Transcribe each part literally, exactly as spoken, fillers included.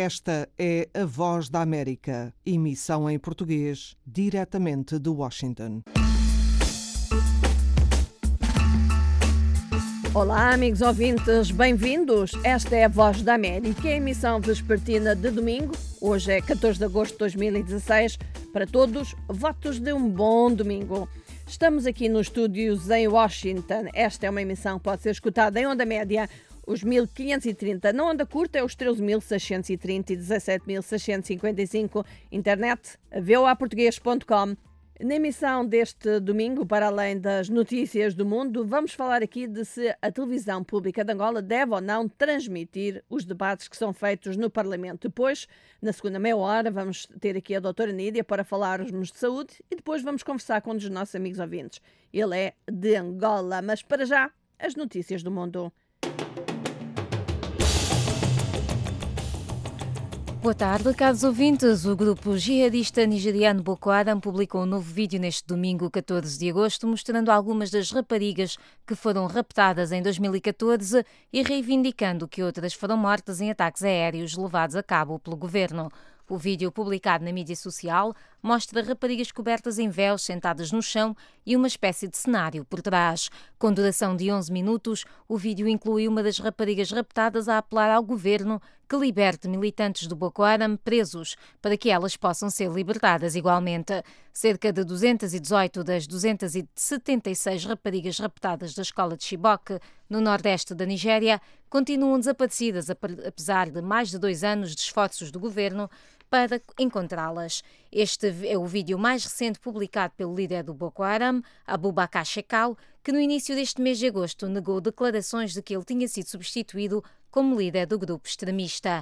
Esta é a Voz da América, emissão em português, diretamente de Washington. Olá, amigos ouvintes, bem-vindos. Esta é a Voz da América, a emissão vespertina de domingo. Hoje é catorze de agosto de dois mil e dezesseis. Para todos, votos de um bom domingo. Estamos aqui nos estúdios em Washington. Esta é uma emissão que pode ser escutada em onda média, os mil quinhentos e trinta. Na onda curta é os treze mil seiscentos e trinta e dezassete mil seiscentos e cinquenta e cinco. Internet, v o a português ponto com. Na emissão deste domingo, para além das notícias do mundo, vamos falar aqui de se a televisão pública de Angola deve ou não transmitir os debates que são feitos no Parlamento. Depois, na segunda meia hora, vamos ter aqui a doutora Nídia para falar-nos de saúde e depois vamos conversar com um dos nossos amigos ouvintes. Ele é de Angola, mas para já, as notícias do mundo. Boa tarde, caros ouvintes. O grupo jihadista nigeriano Boko Haram publicou um novo vídeo neste domingo, catorze de agosto, mostrando algumas das raparigas que foram raptadas em dois mil e catorze e reivindicando que outras foram mortas em ataques aéreos levados a cabo pelo governo. O vídeo, publicado na mídia social, mostra raparigas cobertas em véus sentadas no chão e uma espécie de cenário por trás. Com duração de onze minutos, o vídeo inclui uma das raparigas raptadas a apelar ao governo que liberte militantes do Boko Haram presos para que elas possam ser libertadas igualmente. Cerca de duzentas e dezoito das duzentas e setenta e seis raparigas raptadas da escola de Chibok, no nordeste da Nigéria, continuam desaparecidas apesar de mais de dois anos de esforços do governo para encontrá-las. Este é o vídeo mais recente publicado pelo líder do Boko Haram, Abubakar Shekau, que no início deste mês de agosto negou declarações de que ele tinha sido substituído como líder do grupo extremista.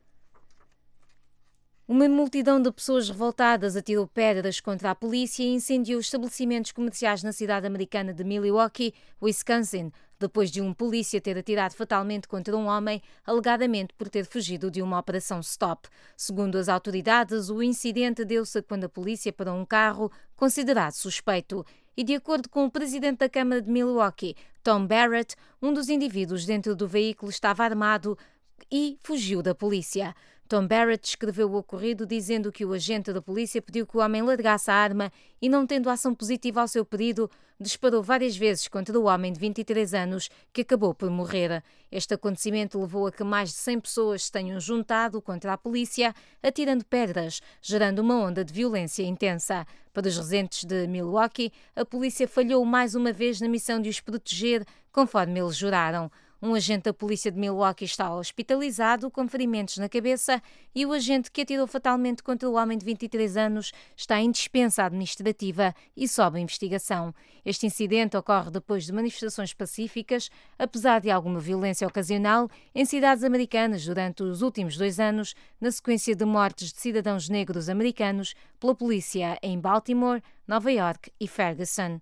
Uma multidão de pessoas revoltadas atirou pedras contra a polícia e incendiou estabelecimentos comerciais na cidade americana de Milwaukee, Wisconsin, depois de um polícia ter atirado fatalmente contra um homem, alegadamente por ter fugido de uma operação stop. Segundo as autoridades, o incidente deu-se quando a polícia parou um carro considerado suspeito. E de acordo com o presidente da Câmara de Milwaukee, Tom Barrett, um dos indivíduos dentro do veículo estava armado e fugiu da polícia. Tom Barrett descreveu o ocorrido dizendo que o agente da polícia pediu que o homem largasse a arma e, não tendo ação positiva ao seu pedido, disparou várias vezes contra o homem de vinte e três anos, que acabou por morrer. Este acontecimento levou a que mais de cem pessoas se tenham juntado contra a polícia, atirando pedras, gerando uma onda de violência intensa. Para os residentes de Milwaukee, a polícia falhou mais uma vez na missão de os proteger, conforme eles juraram. Um agente da polícia de Milwaukee está hospitalizado com ferimentos na cabeça e o agente que atirou fatalmente contra o homem de vinte e três anos está em dispensa administrativa e sob investigação. Este incidente ocorre depois de manifestações pacíficas, apesar de alguma violência ocasional, em cidades americanas durante os últimos dois anos, na sequência de mortes de cidadãos negros americanos pela polícia em Baltimore, Nova York e Ferguson.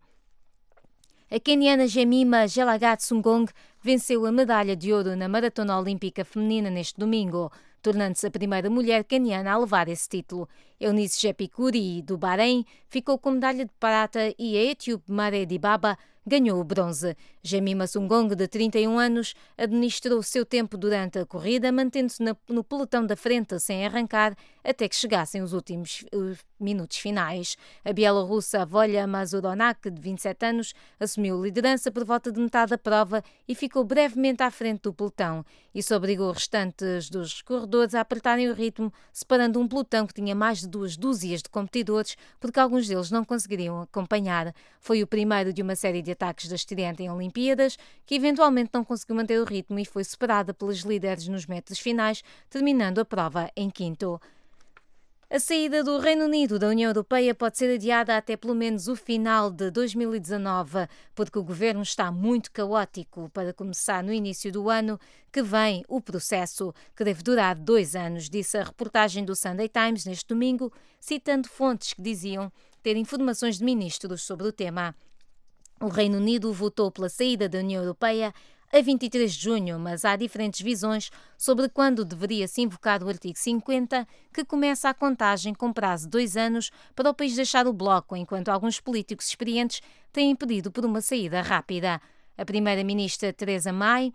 A queniana Jemima Jelagat Sungong venceu a medalha de ouro na Maratona Olímpica Feminina neste domingo, tornando-se a primeira mulher queniana a levar esse título. Eunice Jepikuri, do Bahrein, ficou com medalha de prata e a etíope Mare Dibaba ganhou o bronze. Jemima Sungong, de trinta e um anos, administrou o seu tempo durante a corrida, mantendo-se no pelotão da frente sem arrancar até que chegassem os últimos uh, minutos finais. A bielorrussa Volya Mazuronak, de vinte e sete anos, assumiu liderança por volta de metade da prova e ficou brevemente à frente do pelotão. Isso obrigou os restantes dos corredores a apertarem o ritmo, separando um pelotão que tinha mais de duas dúzias de competidores, porque alguns deles não conseguiriam acompanhar. Foi o primeiro de uma série de ataques da estreante em Olimpíadas, que eventualmente não conseguiu manter o ritmo e foi superada pelas líderes nos metros finais, terminando a prova em quinto. A saída do Reino Unido da União Europeia pode ser adiada até pelo menos o final de dois mil e dezanove, porque o governo está muito caótico para começar no início do ano que vem o processo, que deve durar dois anos, disse a reportagem do Sunday Times neste domingo, citando fontes que diziam ter informações de ministros sobre o tema. O Reino Unido votou pela saída da União Europeia a vinte e três de junho, mas há diferentes visões sobre quando deveria se invocar o artigo cinquenta, que começa a contagem com prazo de dois anos para o país deixar o bloco, enquanto alguns políticos experientes têm pedido por uma saída rápida. A primeira-ministra Theresa May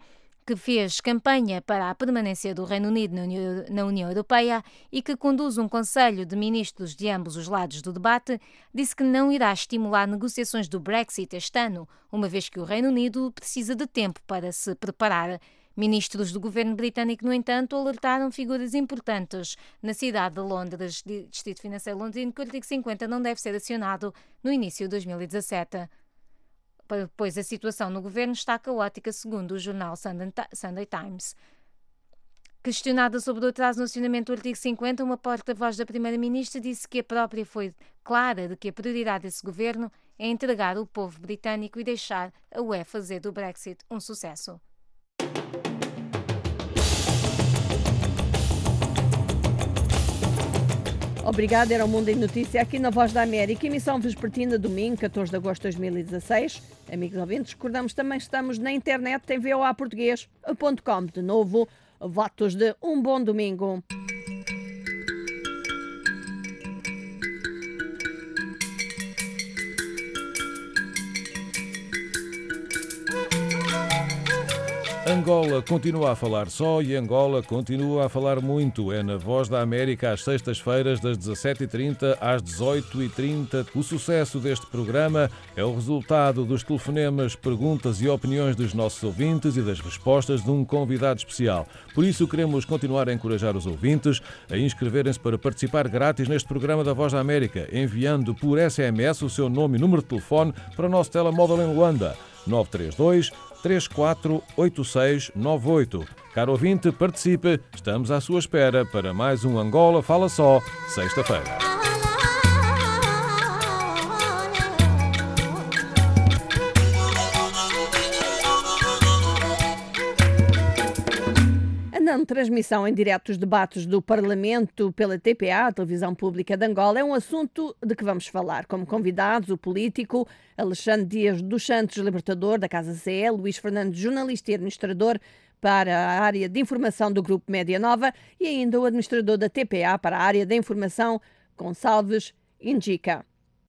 que fez campanha para a permanência do Reino Unido na União Europeia e que conduz um Conselho de Ministros de ambos os lados do debate, disse que não irá estimular negociações do Brexit este ano, uma vez que o Reino Unido precisa de tempo para se preparar. Ministros do governo britânico, no entanto, alertaram figuras importantes na cidade de Londres, Distrito Financeiro londrino, que o artigo cinquenta não deve ser acionado no início de dois mil e dezassete. Pois a situação no governo está caótica, segundo o jornal Sunday Times. Questionada sobre o atraso no acionamento do artigo cinquenta, uma porta-voz da Primeira-Ministra disse que a própria foi clara de que a prioridade desse governo é entregar o povo britânico e deixar a U E fazer do Brexit um sucesso. Obrigada, era o Mundo em Notícia aqui na Voz da América, emissão vespertina, domingo, catorze de agosto de dois mil e dezasseis. Amigos ouvintes, recordamos também que estamos na internet em v o a português ponto com. De novo, votos de um bom domingo. Angola continua a falar só e Angola continua a falar muito. É na Voz da América às sextas-feiras das dezassete e trinta às dezoito e trinta. O sucesso deste programa é o resultado dos telefonemas, perguntas e opiniões dos nossos ouvintes e das respostas de um convidado especial. Por isso queremos continuar a encorajar os ouvintes a inscreverem-se para participar grátis neste programa da Voz da América, enviando por S M S o seu nome e número de telefone para o nosso telemóvel em Luanda, nove três dois, três quatro oito seis nove oito. Caro ouvinte, participe. Estamos à sua espera para mais um Angola Fala Só, sexta-feira. Na transmissão em direto dos debates do Parlamento pela T P A, a Televisão Pública de Angola, é um assunto de que vamos falar. Como convidados, o político Alexandre Dias dos Santos, libertador da Casa C E, Luís Fernandes, jornalista e administrador para a área de informação do Grupo Média Nova, e ainda o administrador da T P A para a área de informação, Gonçalves Indica.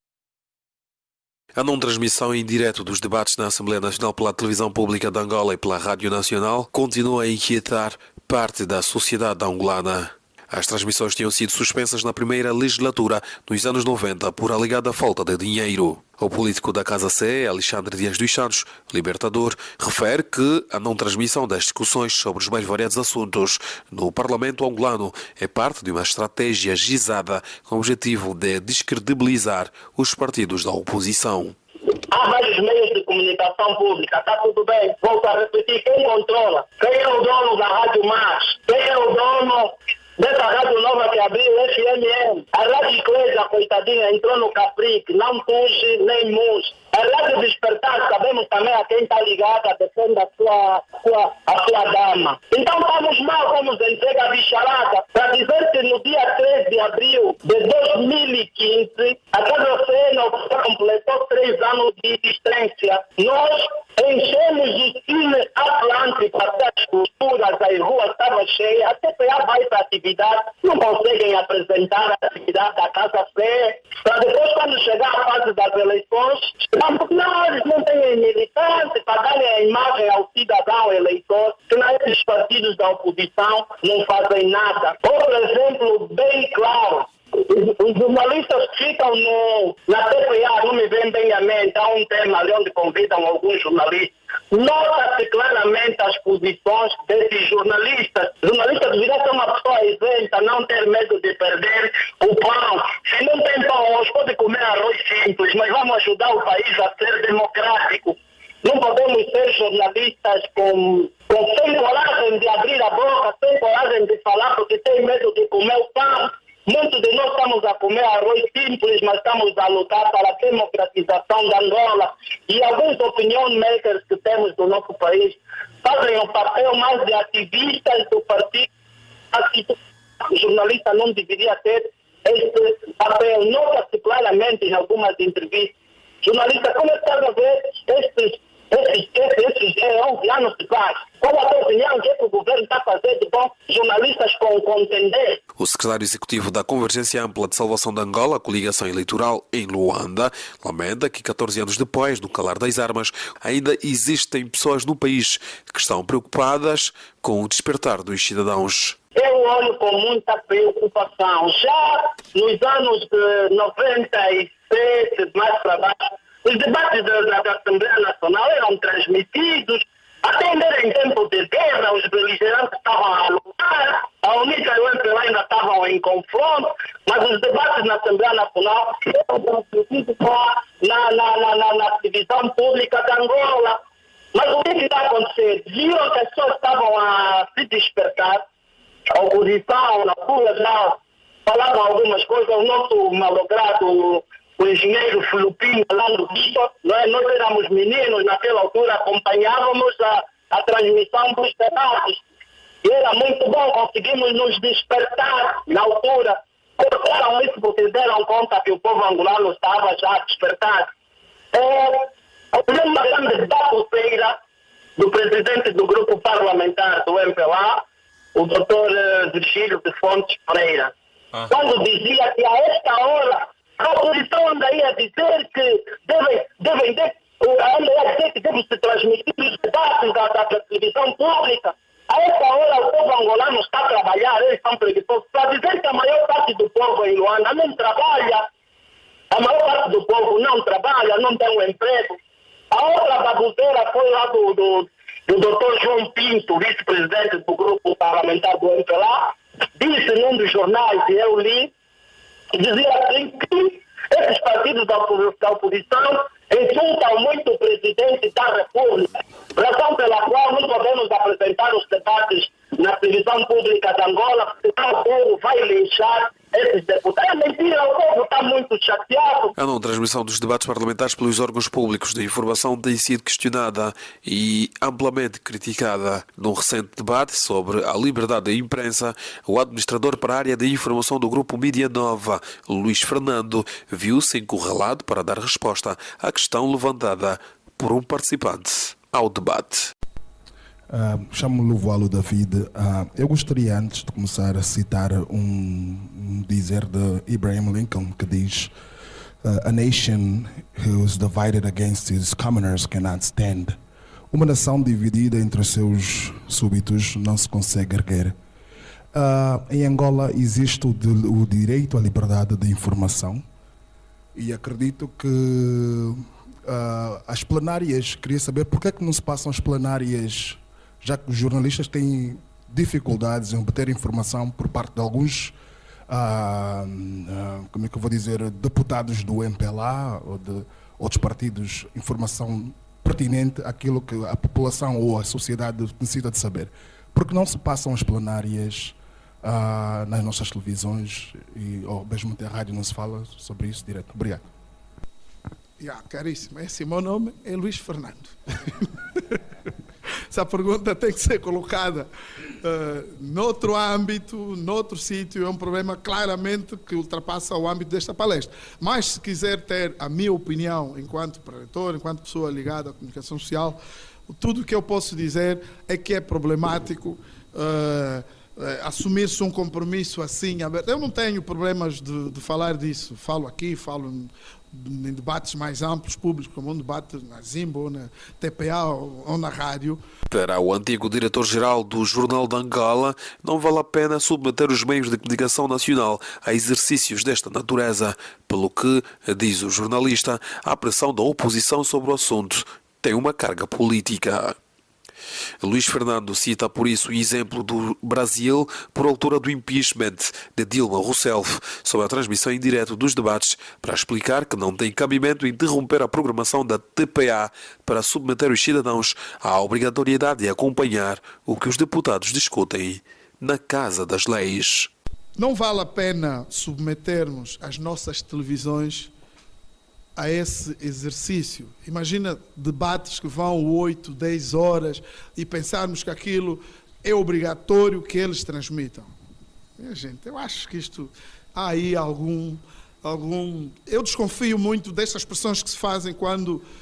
A não transmissão em direto dos debates na Assembleia Nacional pela Televisão Pública de Angola e pela Rádio Nacional continua a inquietar parte da sociedade angolana. As transmissões tinham sido suspensas na primeira legislatura, nos anos noventa, por alegada falta de dinheiro. O político da Casa C E, Alexandre Dias dos Santos, libertador, refere que a não transmissão das discussões sobre os mais variados assuntos no Parlamento angolano é parte de uma estratégia gizada com o objetivo de descredibilizar os partidos da oposição. Há vários meios de comunicação pública, está tudo bem. Volto a repetir, quem controla? Quem é o dono da Rádio Mais? Quem é o dono dessa rádio nova que abriu, o F M M? A Rádio Eclésia, coitadinha, entrou no Capric, não puxe nem mus. A Rádio Despertar, sabemos também a quem está ligada, defende a sua, sua, a sua dama. Então estamos mal, vamos entregar a bicharada para dizer que no dia três de abril de dois mil e quinze, a Casa C E completou três anos de existência. Nós enchemos o cine Atlântico até as costuras, as ruas estavam cheias, a T P A vai para a atividade, não conseguem apresentar a atividade da Casa C E, para depois, quando chegar a fase das eleições, não, eles não têm militante para darem a imagem ao cidadão eleitor, que esses partidos da oposição não fazem nada. Outro exemplo bem claro. Os jornalistas que ficam no, na T P A, não me vem bem a mente, há um tema ali onde convidam alguns jornalistas. Nota-se claramente as posições desses jornalistas. Jornalista deveria ser uma pessoa isenta, não ter medo de perder o pão. Se não tem pão hoje, pode comer arroz simples, mas vamos ajudar o país a ser democrático. Não podemos ser jornalistas com, com sem coragem de abrir a boca, sem coragem de falar, porque tem medo de comer o pão. Muitos de nós estamos a comer arroz simples, mas estamos a lutar para a democratização da Angola. E alguns opinion makers que temos no nosso país fazem o papel mais de ativistas do partido. O jornalista não deveria ter esse papel. Nota-se claramente em algumas entrevistas. Jornalista, como é que está a ver estes Esses, esses, esses é onze anos de paz. Qual a tua opinião? O que, é que o governo está a fazer de bom? Jornalistas com contender. O secretário executivo da Convergência Ampla de Salvação de Angola, a coligação eleitoral em Luanda, lamenta que catorze anos depois do calar das armas, ainda existem pessoas no país que estão preocupadas com o despertar dos cidadãos. Eu olho com muita preocupação. Já nos anos de noventa e sete, mais para baixo, os debates da, da, da Assembleia Nacional eram transmitidos. Até ainda em tempo de guerra, os beligerantes estavam a lutar, a UNITA e o M P L A ainda estavam em confronto, mas os debates na Assembleia Nacional eram transmitidos na, na, na, na, na televisão pública de Angola. Mas o que está a acontecer? Viram que as pessoas estavam a se despertar, a oposição, na rua já falavam algumas coisas, o nosso malogrado, o engenheiro filipino lá no Vitor, nós, nós éramos meninos naquela altura, acompanhávamos a, a transmissão dos debates. E era muito bom, conseguimos nos despertar na altura. Cortaram isso porque se deram conta que o povo angolano estava já despertado. É, houve uma grande baboseira do presidente do grupo parlamentar do M P L A, o doutor Virgílio de Fontes Pereira, ah. quando dizia que a esta hora a oposição anda aí a dizer que devem, devem de, anda aí a dizer que devem se transmitir os debates da, da, da televisão pública. A esta hora o povo angolano está a trabalhar, eles são preguiçosos, para dizer que a maior parte do povo em Luanda não trabalha, a maior parte do povo não trabalha, não tem um emprego. A outra baboseira foi lá do, do, do doutor João Pinto, vice-presidente do grupo parlamentar do M P L A, disse num dos jornais, e eu li, dizia assim que esses partidos da oposição insultam muito o presidente da República, razão pela qual não podemos apresentar os debates na televisão pública de Angola, porque o povo vai linchar esses deputados. É mentira, o povo está muito chateado. A não transmissão dos debates parlamentares pelos órgãos públicos de informação tem sido questionada e amplamente criticada. Num recente debate sobre a liberdade da imprensa, o administrador para a área de informação do grupo Mídia Nova, Luís Fernando, viu-se encurralado para dar resposta à questão levantada por um participante ao debate. Uh, Chamo-me Luvalo David. Uh, eu gostaria, antes de começar, a citar um, um dizer de Abraham Lincoln que diz: uh, A nation who is divided against its commoners cannot stand. Uma nação dividida entre os seus súbitos não se consegue erguer. Uh, em Angola existe o, de, o direito à liberdade de informação e acredito que uh, as plenárias, queria saber por que é que não se passam as plenárias, já que os jornalistas têm dificuldades em obter informação por parte de alguns, ah, ah, como é que eu vou dizer, deputados do M P L A ou de outros partidos, informação pertinente àquilo que a população ou a sociedade necessita de saber. Por que não se passam as plenárias ah, nas nossas televisões e ou mesmo até a rádio não se fala sobre isso direto? Obrigado. Yeah, caríssimo, esse meu nome é Luís Fernando. Essa pergunta tem que ser colocada uh, noutro âmbito, noutro sítio. É um problema claramente que ultrapassa o âmbito desta palestra. Mas se quiser ter a minha opinião enquanto preletor, enquanto pessoa ligada à comunicação social, tudo o que eu posso dizer é que é problemático uh, uh, assumir-se um compromisso assim aberto. Eu não tenho problemas de, de falar disso. Falo aqui, falo em debates mais amplos, públicos, como um debate na Zimbo, ou na T P A ou, ou na rádio. Para o antigo diretor-geral do Jornal de Angola, não vale a pena submeter os meios de comunicação nacional a exercícios desta natureza, pelo que, diz o jornalista, a pressão da oposição sobre o assunto tem uma carga política. Luís Fernando cita por isso o exemplo do Brasil por altura do impeachment de Dilma Rousseff sobre a transmissão em direto dos debates para explicar que não tem cabimento interromper a programação da T P A para submeter os cidadãos à obrigatoriedade de acompanhar o que os deputados discutem na Casa das Leis. Não vale a pena submetermos as nossas televisões a esse exercício. Imagina debates que vão oito, dez horas e pensarmos que aquilo é obrigatório que eles transmitam. Minha gente, eu acho que isto há aí algum, algum... Eu desconfio muito destas expressões que se fazem quando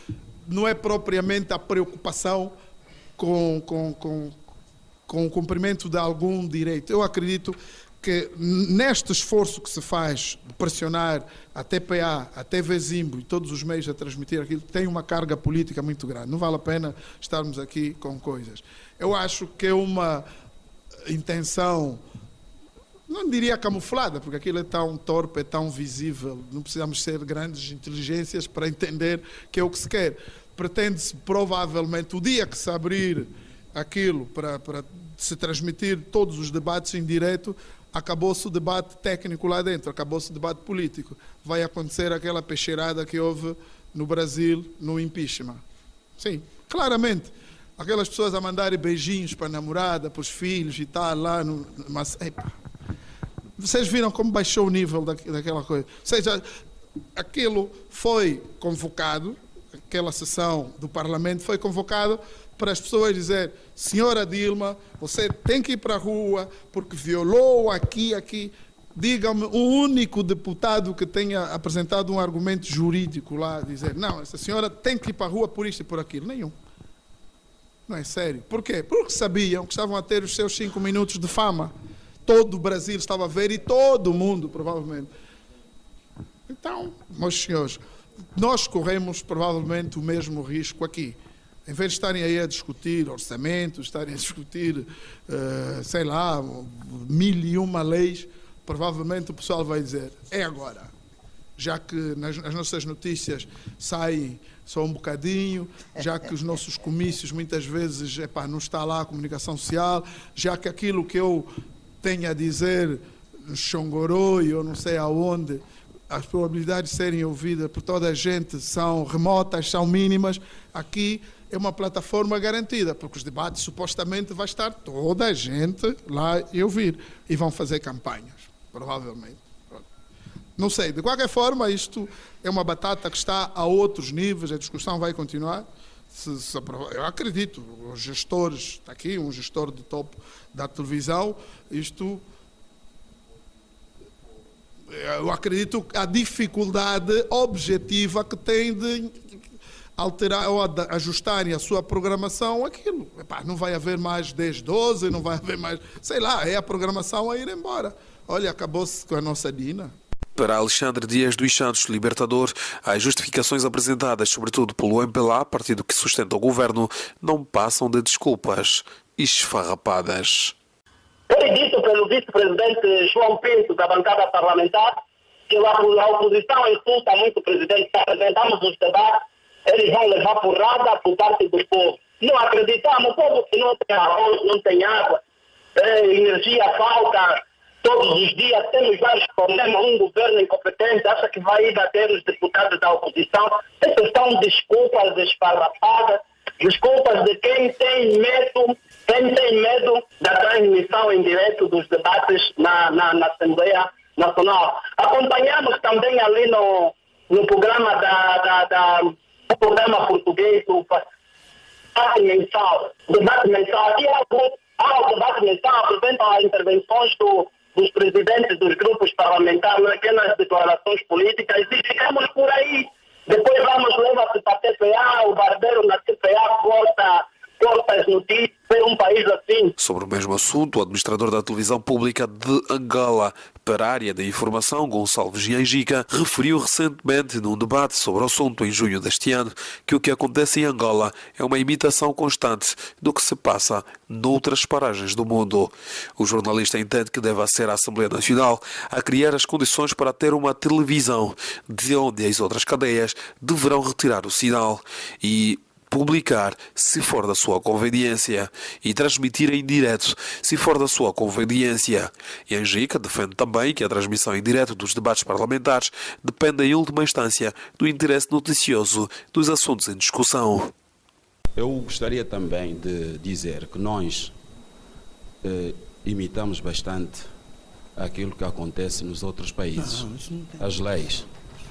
não é propriamente a preocupação com, com, com, com o cumprimento de algum direito. Eu acredito que neste esforço que se faz de pressionar a T P A, a T V Zimbo e todos os meios a transmitir aquilo, tem uma carga política muito grande. Não vale a pena estarmos aqui com coisas. Eu acho que é uma intenção, não diria camuflada, porque aquilo é tão torpe, é tão visível, não precisamos ser grandes inteligências para entender que é o que se quer. Pretende-se provavelmente, o dia que se abrir aquilo para, para se transmitir todos os debates em direto, acabou-se o debate técnico lá dentro, acabou-se o debate político. Vai acontecer aquela peixeirada que houve no Brasil, no impeachment. Sim, claramente. Aquelas pessoas a mandarem beijinhos para a namorada, para os filhos e tal, lá no... Mas, epa, vocês viram como baixou o nível da, daquela coisa? Ou seja, aquilo foi convocado, aquela sessão do Parlamento foi convocado para as pessoas dizer: senhora Dilma, você tem que ir para a rua porque violou aqui, aqui. Diga-me um único deputado que tenha apresentado um argumento jurídico lá, dizer: não, essa senhora tem que ir para a rua por isto e por aquilo. Nenhum. Não é sério. Por quê? Porque sabiam que estavam a ter os seus cinco minutos de fama. Todo o Brasil estava a ver e todo o mundo, provavelmente. Então, meus senhores, nós corremos provavelmente o mesmo risco aqui. Em vez de estarem aí a discutir orçamentos, estarem a discutir, uh, sei lá, mil e uma leis, provavelmente o pessoal vai dizer: é agora. Já que nas, as nossas notícias saem só um bocadinho, já que os nossos comícios muitas vezes epá, não está lá a comunicação social, já que aquilo que eu tenho a dizer no Xongorô e eu não sei aonde, as probabilidades de serem ouvidas por toda a gente são remotas, são mínimas, aqui é uma plataforma garantida, porque os debates supostamente vai estar toda a gente lá e ouvir, e vão fazer campanhas, provavelmente. Não sei, de qualquer forma, isto é uma batata que está a outros níveis, a discussão vai continuar. Se, se, eu acredito, os gestores, está aqui um gestor de topo da televisão, isto, eu acredito a dificuldade objetiva que tem de alterar ou ajustarem a sua programação aquilo. Epá, não vai haver mais dez, doze, não vai haver mais, sei lá, é a programação a ir embora. Olha, acabou-se com a nossa Dina. Para Alexandre Dias dos Santos, libertador, as justificações apresentadas, sobretudo pelo M P L A, partido que sustenta o governo, não passam de desculpas esfarrapadas. Foi dito pelo vice-presidente João Pinto, da bancada parlamentar, que a oposição insulta muito o presidente. Se apresentamos os debates, eles vão levar porrada por parte do povo. Não acreditamos, o povo que não tem arroz, não tem água, energia falta. Todos os dias temos vários problemas, um governo incompetente acha que vai ir bater os deputados da oposição. Essas são desculpas esfarrapadas, desculpas de quem tem medo, quem tem medo da transmissão em direto dos debates na, na, na Assembleia Nacional. Acompanhamos também ali no, no programa da, da, da no programa português, o debate mensal, debate mensal, e ao debate mensal apresentam as intervenções do dos presidentes dos grupos parlamentares naquelas declarações políticas e ficamos por aí. Depois vamos levar-se para a T P A, o barbeiro na T P A corta, corta as notícias, é um país assim. Sobre o mesmo assunto, o administrador da televisão pública de Angola para a área da informação, Gonçalves Giangica, referiu recentemente num debate sobre o assunto em junho deste ano que o que acontece em Angola é uma imitação constante do que se passa noutras paragens do mundo. O jornalista entende que deve ser a Assembleia Nacional a criar as condições para ter uma televisão de onde as outras cadeias deverão retirar o sinal e publicar se for da sua conveniência e transmitir em direto se for da sua conveniência. E Angica defende também que a transmissão em direto dos debates parlamentares depende em última instância do interesse noticioso dos assuntos em discussão. Eu gostaria também de dizer que nós eh, imitamos bastante aquilo que acontece nos outros países, as leis.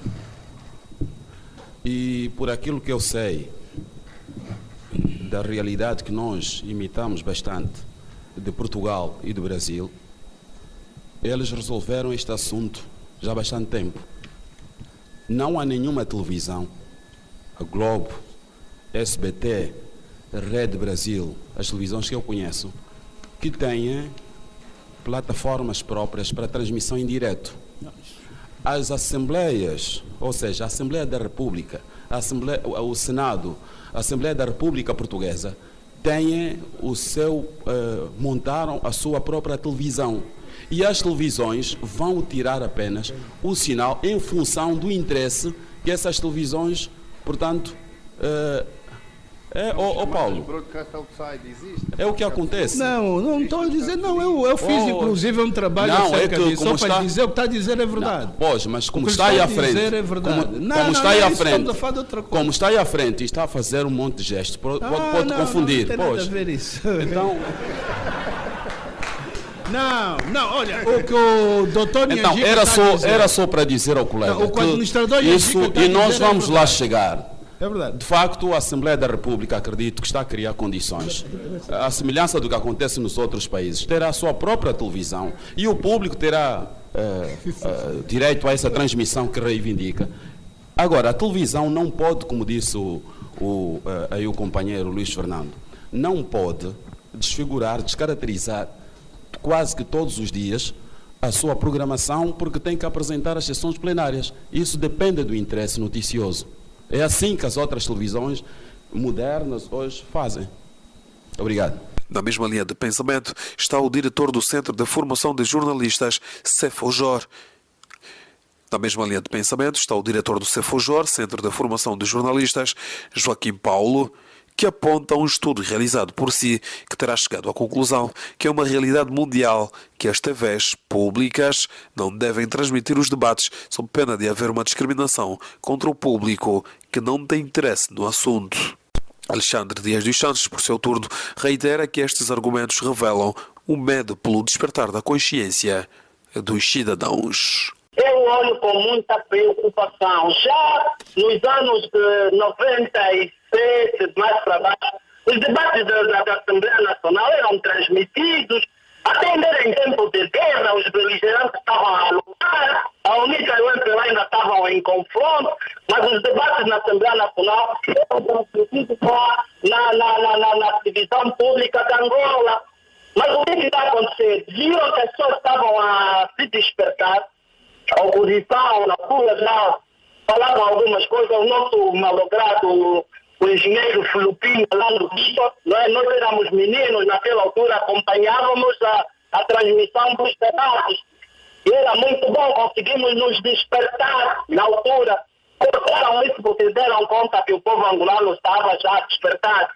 E por aquilo que eu sei da realidade que nós imitamos bastante de Portugal e do Brasil, eles resolveram este assunto já há bastante tempo. Não há nenhuma televisão, a Globo, S B T, Rede Brasil, as televisões que eu conheço, que têm plataformas próprias para transmissão em direto. As assembleias, ou seja, a Assembleia da República, a Assembleia, o Senado, a Assembleia da República Portuguesa, têm o seu, uh, montaram a sua própria televisão. E as televisões vão tirar apenas o sinal em função do interesse que essas televisões, portanto, uh, é, oh, oh Paulo, é o que acontece. Não, não estou a dizer, não, eu, eu fiz oh, inclusive um trabalho não, acerca é que, disso, só está, para dizer o que está a dizer é verdade. Não, pois, mas como está aí à frente, é verdade. como, não, como não, está não, aí à não, frente, como está aí à frente e está a fazer um monte de gestos, pode, ah, pode não, confundir. Não, não tem pois. nada a ver isso. Então... Não, não, olha, o que o doutor Então, era só, era só para dizer ao colega não, o que administrador isso, e nós vamos é lá chegar. É verdade. De facto, a Assembleia da República, acredito que está a criar condições. A semelhança do que acontece nos outros países, terá a sua própria televisão e o público terá uh, uh, direito a essa transmissão que reivindica. Agora, a televisão não pode, como disse o, o, uh, aí o companheiro Luís Fernando, não pode desfigurar, descaracterizar quase que todos os dias a sua programação, porque tem que apresentar as sessões plenárias. Isso depende do interesse noticioso. É assim que as outras televisões modernas hoje fazem. Obrigado. Na mesma linha de pensamento está o diretor do Centro de Formação de Jornalistas, Cefojor. Na mesma linha de pensamento está o diretor do Cefojor, Centro de Formação de Jornalistas, Joaquim Paulo, que aponta um estudo realizado por si que terá chegado à conclusão que é uma realidade mundial que as T Vs públicas não devem transmitir os debates sob pena de haver uma discriminação contra o público que não tem interesse no assunto. Alexandre Dias dos Santos, por seu turno, reitera que estes argumentos revelam o medo pelo despertar da consciência dos cidadãos. Eu olho com muita preocupação. Já nos anos de noventa e sete, mais para baixo, os debates da, da, da Assembleia Nacional eram transmitidos, até em tempo de guerra, os beligerantes estavam a lutar, a UNITA e o M P L A ainda estavam em confronto, mas os debates na Assembleia Nacional eram transmitidos na, na, na, na, na televisão pública de Angola. Mas o que está acontecendo? Viram que as pessoas estavam a se despertar, a oposição, na rua já falavam algumas coisas, o nosso malogrado, o engenheiro filipino lá no Vitor, nós, nós éramos meninos, naquela altura acompanhávamos a, a transmissão dos debates. E era muito bom, conseguimos nos despertar na altura. Cortaram isso porque se deram conta que o povo angolano estava já despertado.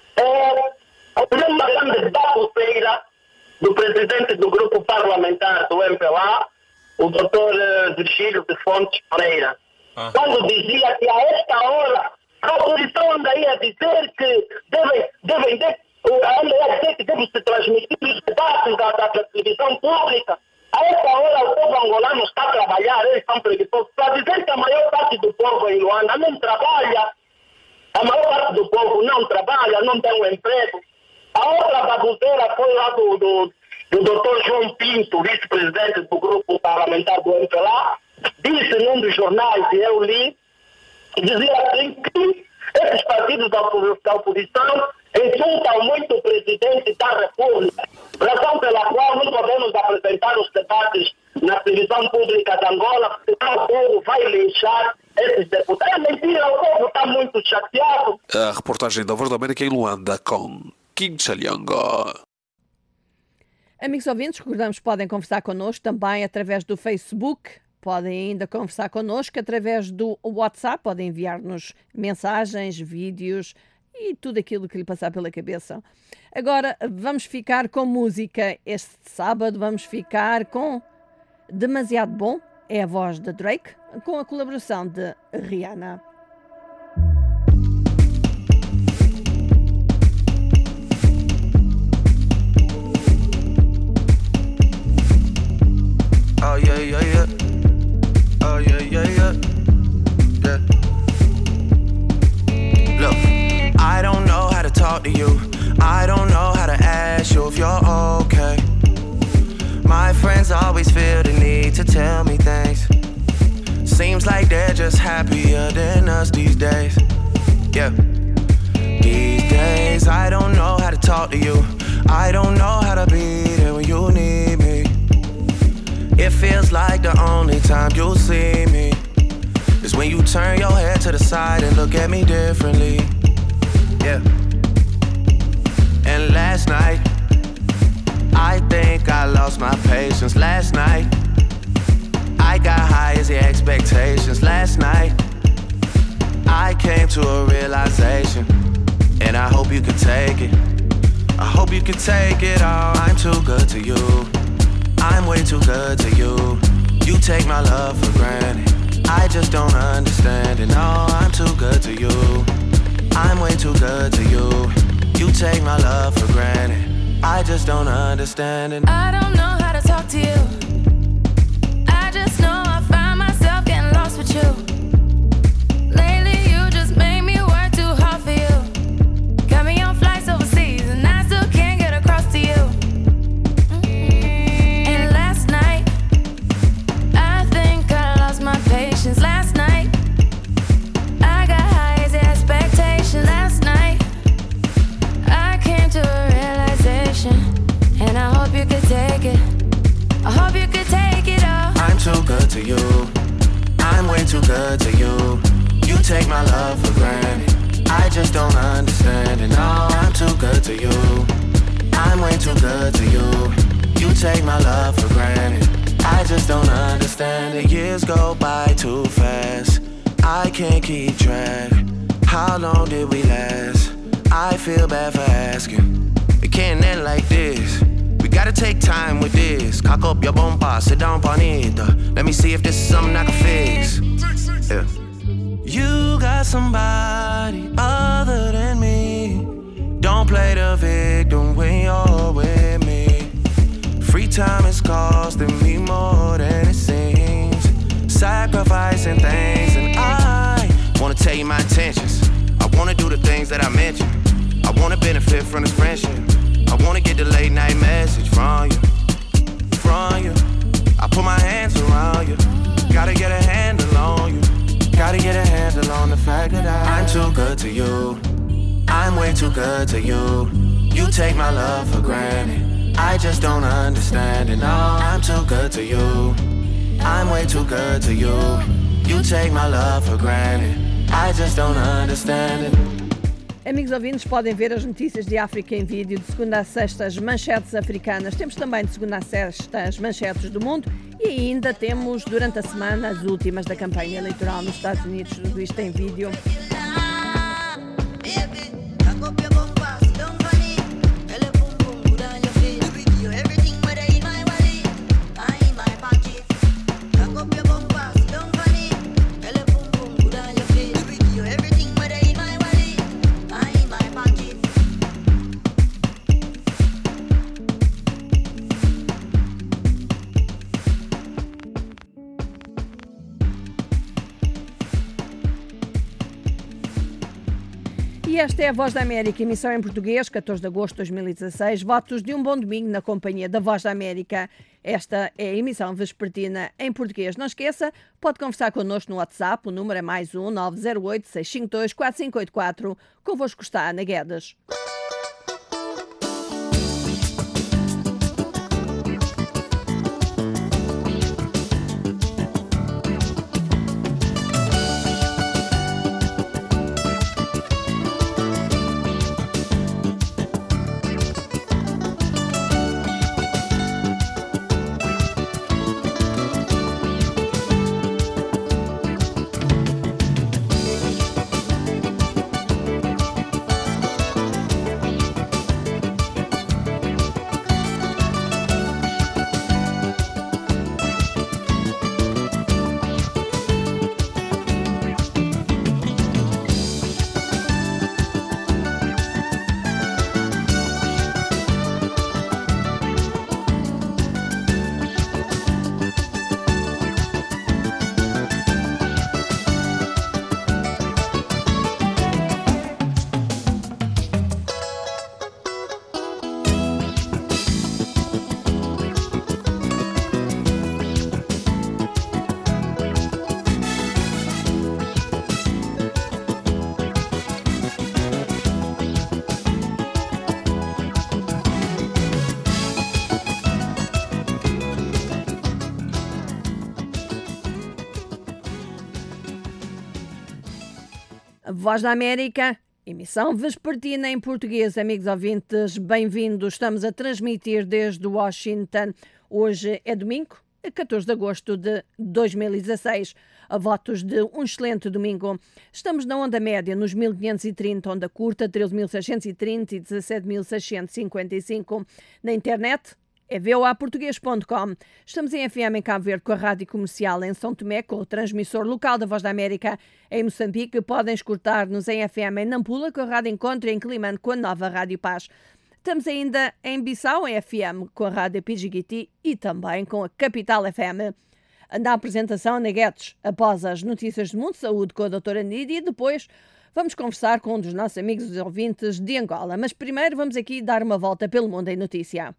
É, houve uma grande baboseira do presidente do grupo parlamentar do M P L A, o doutor Virgílio de Fontes Pereira, ah. quando dizia que a esta hora a oposição anda aí a dizer que devem, devem, de, anda aí a dizer que devem se transmitir os debates da, da, da televisão pública. A esta hora o povo angolano está a trabalhar, eles estão preguiçosos, para dizer que a maior parte do povo em Luanda não trabalha, a maior parte do povo não trabalha, não tem um emprego. A outra baboseira foi lá do, do do doutor João Pinto, vice-presidente do grupo parlamentar do M P L A, disse num dos jornais, e eu li, dizia assim que esses partidos da oposição insultam muito o presidente da República, razão pela qual não podemos apresentar os debates na televisão pública de Angola, porque o povo vai linchar esses deputados. É mentira, o povo está muito chateado. A reportagem da Voz da América em Luanda com Kim Chalyango. Amigos ouvintes, recordamos que podem conversar connosco também através do Facebook, podem ainda conversar connosco através do WhatsApp, podem enviar-nos mensagens, vídeos e tudo aquilo que lhe passar pela cabeça. Agora vamos ficar com música. Este sábado vamos ficar com Demasiado Bom, é a voz de Drake, com a colaboração de Rihanna. Oh yeah, yeah, yeah. Oh yeah, yeah, yeah. Yeah. Look, I don't know how to talk to you. I don't know how to ask you if you're okay. My friends always feel the need to tell me things. Seems like they're just happier than us these days. Yeah. talk to you. I don't know how to be there when you need me. It feels like the only time you'll see me is when you turn your head to the side and look at me differently. Yeah. And last night, I think I lost my patience. Last night, I got high as the expectations. Last night, I came to a realization, and I hope you can take it. I hope you can take it all. I'm too good to you. I'm way too good to you. You take my love for granted. I just don't understand it. No, I'm too good to you. I'm way too good to you. You take my love for granted. I just don't understand it. I don't know how to talk to you. I just know I find myself getting lost with you. Lately you just made me work too hard for you. Got me on flights overseas and I still can't get across to you. And last night, I think I lost my patience. Last night, I got high as the expectation. Last night, I came to a realization, and I hope you could take it. I hope you could take it all. I'm too good to you. I'm way too good to you. You take my love for granted. I just don't understand it. No, I'm too good to you. I'm way too good to you. You take my love for granted. I just don't understand it. Years go by too fast. I can't keep track. How long did we last? I feel bad for asking. It can't end like this. We gotta take time with this. Cock up your bumper, sit down on it. Let me see if this is something I can fix. Yeah. You got somebody other than me. Don't play the victim when you're with me. Free time is costing me more than it seems. Sacrificing things, and I wanna tell you my intentions. I wanna do the things that I mentioned. I wanna benefit from this friendship. I wanna get the late night message from you, from you. I put my hands around you. Gotta get a handle on you. Gotta get a handle on the fact that I, I'm too good to you. I'm way too good to you. You take my love for granted. I just don't understand it. No, I'm too good to you. I'm way too good to you. You take my love for granted. I just don't understand it. Amigos ouvintes, podem ver as notícias de África em vídeo de segunda a sexta, as manchetes africanas. Temos também de segunda a sexta as manchetes do mundo e ainda temos durante a semana as últimas da campanha eleitoral nos Estados Unidos. Tudo isto em vídeo. E esta é a Voz da América, emissão em português, catorze de agosto de dois mil e dezasseis. Votos de um bom domingo na companhia da Voz da América. Esta é a emissão vespertina em português. Não esqueça, pode conversar connosco no WhatsApp. O número é mais um nove zero oito, seis cinco dois, quatro cinco oito quatro. Convosco está Ana Guedes. Voz da América, emissão vespertina em português. Amigos ouvintes, bem-vindos. Estamos a transmitir desde Washington. Hoje é domingo, catorze de agosto de dois mil e dezasseis. A votos de um excelente domingo. Estamos na onda média, nos mil quinhentos e trinta, onda curta, treze mil seiscentos e trinta e dezassete mil seiscentos e cinquenta e cinco. Na internet, é v o a português ponto com. Estamos em F M em Cabo Verde com a Rádio Comercial em São Tomé, com o transmissor local da Voz da América em Moçambique. Podem escutar-nos em F M em Nampula com a Rádio Encontro e em Climane com a nova Rádio Paz. Estamos ainda em Bissau, em F M, com a Rádio Pijiguiti e também com a Capital F M. Anda a apresentação na Guedes, após as notícias de mundo saúde com a doutora Nídia, e depois vamos conversar com um dos nossos amigos ouvintes de Angola. Mas primeiro vamos aqui dar uma volta pelo mundo em notícia.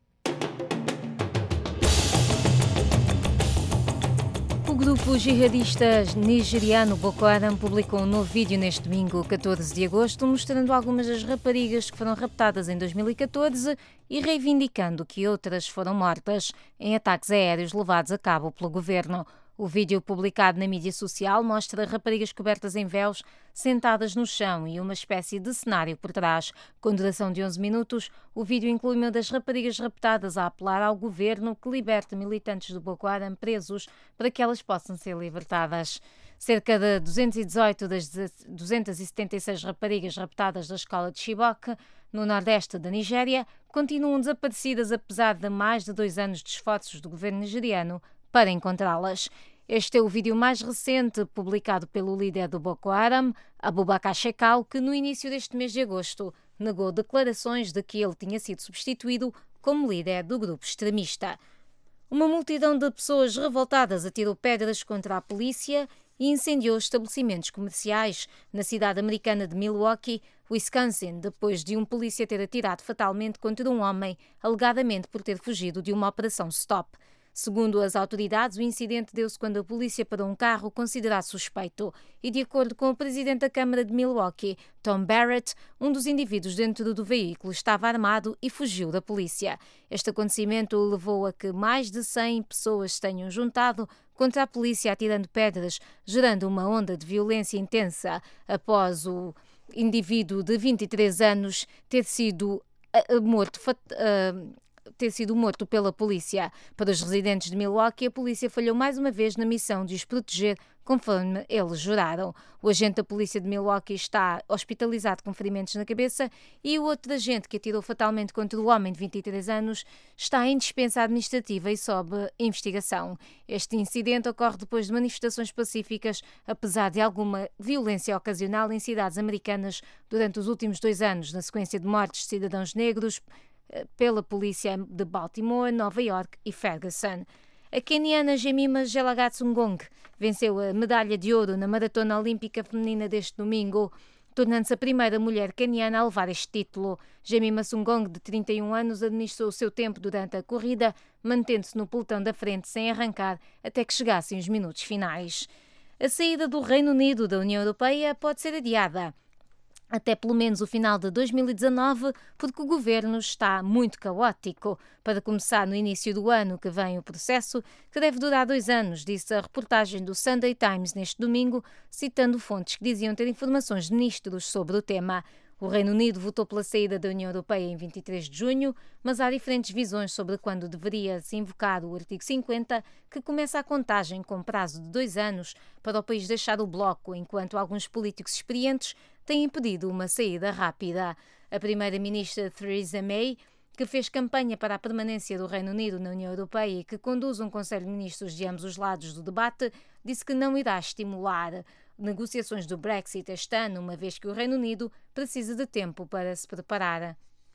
O grupo jihadista nigeriano Boko Haram publicou um novo vídeo neste domingo, catorze de agosto, mostrando algumas das raparigas que foram raptadas em dois mil e catorze e reivindicando que outras foram mortas em ataques aéreos levados a cabo pelo governo. O vídeo publicado na mídia social mostra raparigas cobertas em véus, sentadas no chão e uma espécie de cenário por trás. Com duração de onze minutos, o vídeo inclui uma das raparigas raptadas a apelar ao governo que liberte militantes do Boko Haram presos para que elas possam ser libertadas. Cerca de duzentas e dezoito das duzentas e setenta e seis raparigas raptadas da escola de Chibok, no nordeste da Nigéria, continuam desaparecidas apesar de mais de dois anos de esforços do governo nigeriano para encontrá-las. Este é o vídeo mais recente publicado pelo líder do Boko Haram, Abubakar Shekau, que no início deste mês de agosto negou declarações de que ele tinha sido substituído como líder do grupo extremista. Uma multidão de pessoas revoltadas atirou pedras contra a polícia e incendiou estabelecimentos comerciais na cidade americana de Milwaukee, Wisconsin, depois de um polícia ter atirado fatalmente contra um homem, alegadamente por ter fugido de uma operação stop. Segundo as autoridades, o incidente deu-se quando a polícia parou um carro considerado suspeito e, de acordo com o presidente da Câmara de Milwaukee, Tom Barrett, um dos indivíduos dentro do veículo estava armado e fugiu da polícia. Este acontecimento levou a que mais de cem pessoas se tenham juntado contra a polícia atirando pedras, gerando uma onda de violência intensa após o indivíduo de vinte e três anos ter sido uh, morto uh, ter sido morto pela polícia. Para os residentes de Milwaukee, a polícia falhou mais uma vez na missão de os proteger, conforme eles juraram. O agente da polícia de Milwaukee está hospitalizado com ferimentos na cabeça e o outro agente que atirou fatalmente contra o homem de vinte e três anos está em dispensa administrativa e sob investigação. Este incidente ocorre depois de manifestações pacíficas, apesar de alguma violência ocasional em cidades americanas durante os últimos dois anos, na sequência de mortes de cidadãos negros pela polícia de Baltimore, Nova York e Ferguson. A queniana Jemima Jelagat Sungong venceu a medalha de ouro na Maratona Olímpica Feminina deste domingo, tornando-se a primeira mulher queniana a levar este título. Jemima Sungong, de trinta e um anos, administrou o seu tempo durante a corrida, mantendo-se no pelotão da frente sem arrancar até que chegassem os minutos finais. A saída do Reino Unido da União Europeia pode ser adiada até pelo menos o final de dois mil e dezanove, porque o governo está muito caótico. Para começar no início do ano que vem o processo, que deve durar dois anos, disse a reportagem do Sunday Times neste domingo, citando fontes que diziam ter informações de ministros sobre o tema. O Reino Unido votou pela saída da União Europeia em vinte e três de junho, mas há diferentes visões sobre quando deveria se invocar o artigo cinquenta, que começa a contagem com prazo de dois anos para o país deixar o bloco, enquanto alguns políticos experientes têm pedido uma saída rápida. A primeira-ministra Theresa May, que fez campanha para a permanência do Reino Unido na União Europeia e que conduz um Conselho de Ministros de ambos os lados do debate, disse que não irá estimular negociações do Brexit este ano, uma vez que o Reino Unido precisa de tempo para se preparar.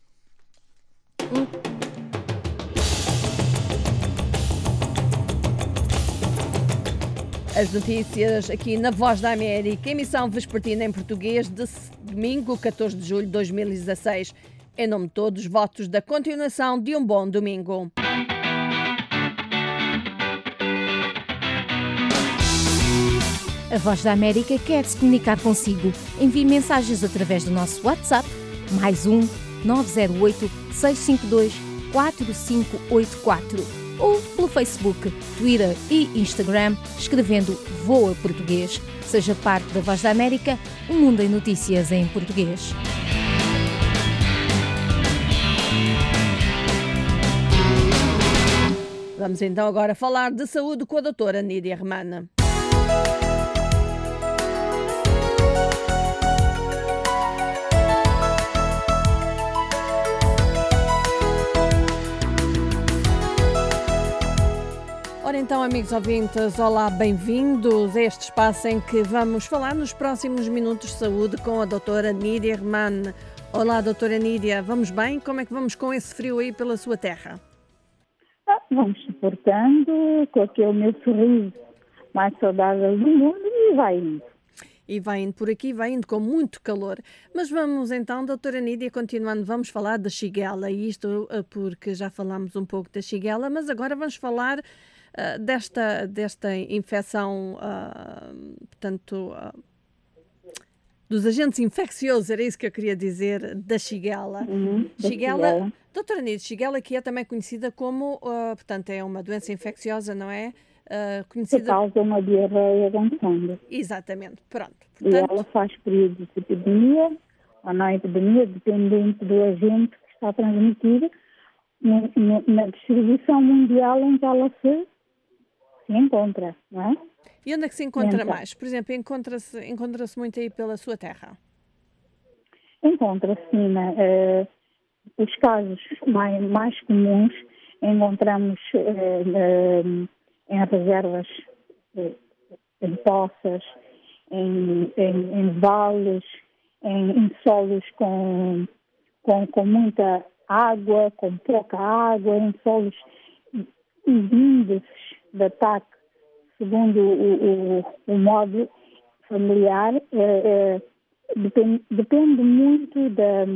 Um... As notícias aqui na Voz da América, emissão vespertina em português de domingo, catorze de julho de dois mil e dezasseis. Em nome de todos, votos da continuação de um bom domingo. A Voz da América quer se comunicar consigo. Envie mensagens através do nosso WhatsApp, mais um nove zero oito, seis cinco dois, quatro cinco oito quatro. ou pelo Facebook, Twitter e Instagram, escrevendo Voa Português. Seja parte da Voz da América, o mundo em notícias em português. Vamos então agora falar de saúde com a doutora Nídia Remana. Ora então, amigos ouvintes, olá, bem-vindos a este espaço em que vamos falar nos próximos minutos de saúde com a doutora Nídia Remana. Olá, doutora Nídia, vamos bem? Como é que vamos com esse frio aí pela sua terra? Ah, vamos suportando com aquele meu sorriso mais saudável do mundo e vai indo. E vai indo por aqui, vai indo com muito calor. Mas vamos então, doutora Nídia, continuando, vamos falar da Shigella. E isto porque já falámos um pouco da Shigella, mas agora vamos falar uh, desta, desta infecção, uh, portanto, uh, dos agentes infecciosos, era isso que eu queria dizer, da Shigella. Uhum, da Shigella, Shigella. doutora Nídia, Shigella que é também conhecida como, uh, portanto, é uma doença infecciosa, não é? Uh, conhecida... Que causa uma diarreia avançando. Exatamente, pronto. Portanto... E ela faz períodos de epidemia ou não epidemia, dependente do agente que está a transmitir no, no, na distribuição mundial em que ela se, se encontra, não é? E onde é que se encontra Então, mais? Por exemplo, encontra-se, encontra-se muito aí pela sua terra? Encontra-se, na, uh, os casos mais, mais comuns encontramos uh, uh, em reservas, em poças, em, em, em vales, em, em solos com, com, com muita água, com pouca água, em solos índices de ataque, segundo o, o, o modo familiar, é, é, depende, depende muito da,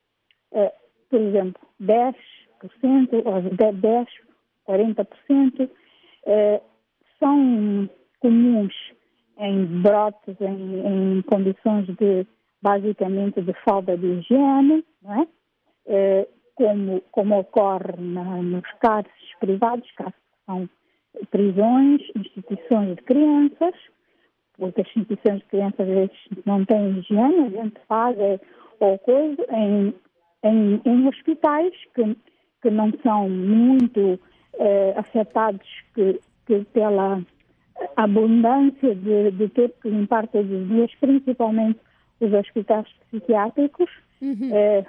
é, por exemplo, dez por cento, ou dez, quarenta por cento, Uh, são comuns em brotes, em, em condições de, basicamente, de falta de higiene, não é? Uh, como, como ocorre na, nos cárceres privados, que são prisões, instituições de crianças, porque as instituições de crianças às vezes não têm higiene, a gente faz é, ou coisa, em, em, em hospitais que, que não são muito Eh, afetados que, que pela abundância de, de ter que limpar todos os dias, principalmente os hospitais psiquiátricos, uhum. eh,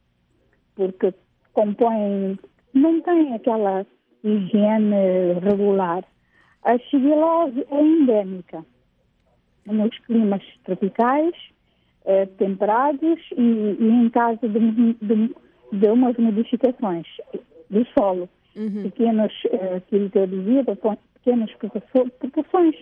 porque compõem, não têm aquela higiene regular. A xigilose é endémica nos climas tropicais, eh, temperados e, e em caso de, de, de umas modificações do solo. Uhum. Pequenos, aquilo que eu dizia, pequenas proporções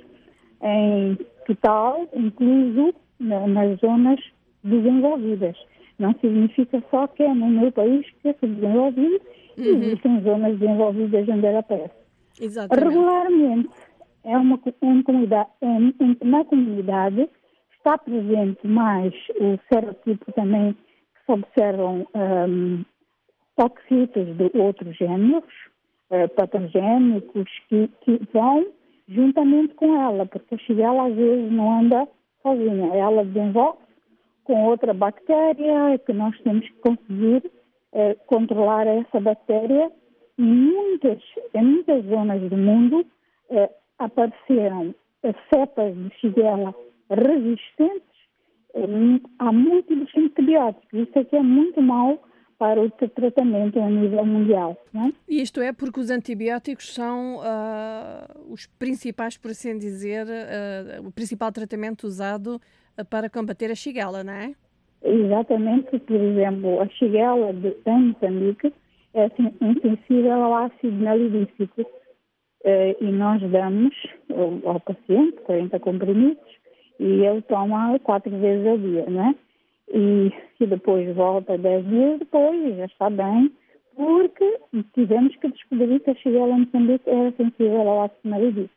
em total, incluso na, nas zonas desenvolvidas. Não significa só que é no meu país que é desenvolvido, uhum. Existem zonas desenvolvidas onde ela aparece. Exatamente. Regularmente, é uma, uma comunidade, é, na comunidade está presente mais o serotipo também, que se observam um, toxitos de outros géneros, uh, patogénicos, que, que vão juntamente com ela, porque a Shigella às vezes não anda sozinha, ela desenvolve com outra bactéria, que nós temos que conseguir uh, controlar essa bactéria. Em muitas, em muitas zonas do mundo uh, apareceram uh, cepas de Shigella resistentes uh, a múltiplos antibióticos. Isso aqui é muito mau para o tratamento a nível mundial. Não é? E isto é porque os antibióticos são uh, os principais, por assim dizer, uh, o principal tratamento usado uh, para combater a Shigella, não é? Exatamente. Por exemplo, a Shigella de Moçambique é insensível ao ácido nalidícico uh, e nós damos ao, ao paciente quarenta comprimidos e ele toma quatro vezes ao dia, não é? E, e depois volta dez dias depois e já está bem, porque tivemos que descobrir que a Shigella em Moçambique era sensível ao ácido nalidícico.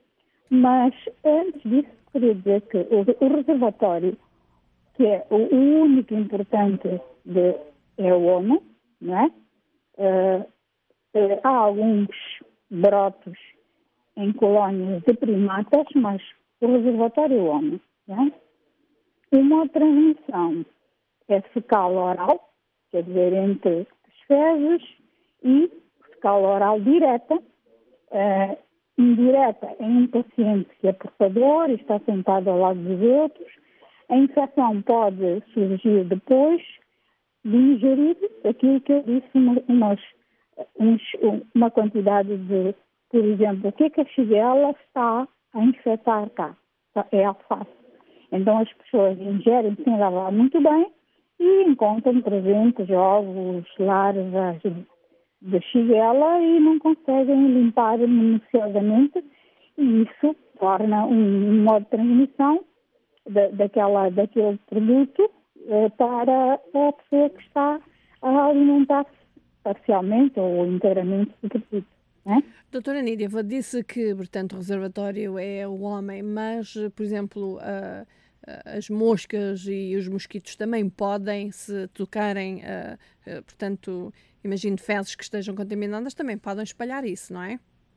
Mas, antes disso, queria dizer que o, o reservatório, que é o, o único importante, de, é o ONU, não é? Uh, uh, há alguns brotos em colónias de primatas, mas o reservatório é o homem. Né? O modo de transmissão é fecal-oral, quer dizer, entre as fezes, e fecal-oral direta, uh, indireta em um paciente que é portador e está sentado ao lado dos outros. A infecção pode surgir depois de ingerir aquilo que eu disse, uma, umas, uns, uma quantidade de, por exemplo, o que é que a Shigella está a infectar cá? É alface. Então as pessoas ingerem sem lavar muito bem e encontram presentes ovos, larvas de Shigella e não conseguem limpar minuciosamente, e isso torna um, um modo de transmissão da, daquela, daquele produto eh, para a pessoa que está a alimentar-se parcialmente ou inteiramente do produto. Né? Doutora Nídia, disse que, portanto, o reservatório é o homem, mas, por exemplo, uh, uh, as moscas e os mosquitos também podem, se tocarem, uh, uh, portanto, imagino fezes que estejam contaminadas, também podem espalhar isso, não é?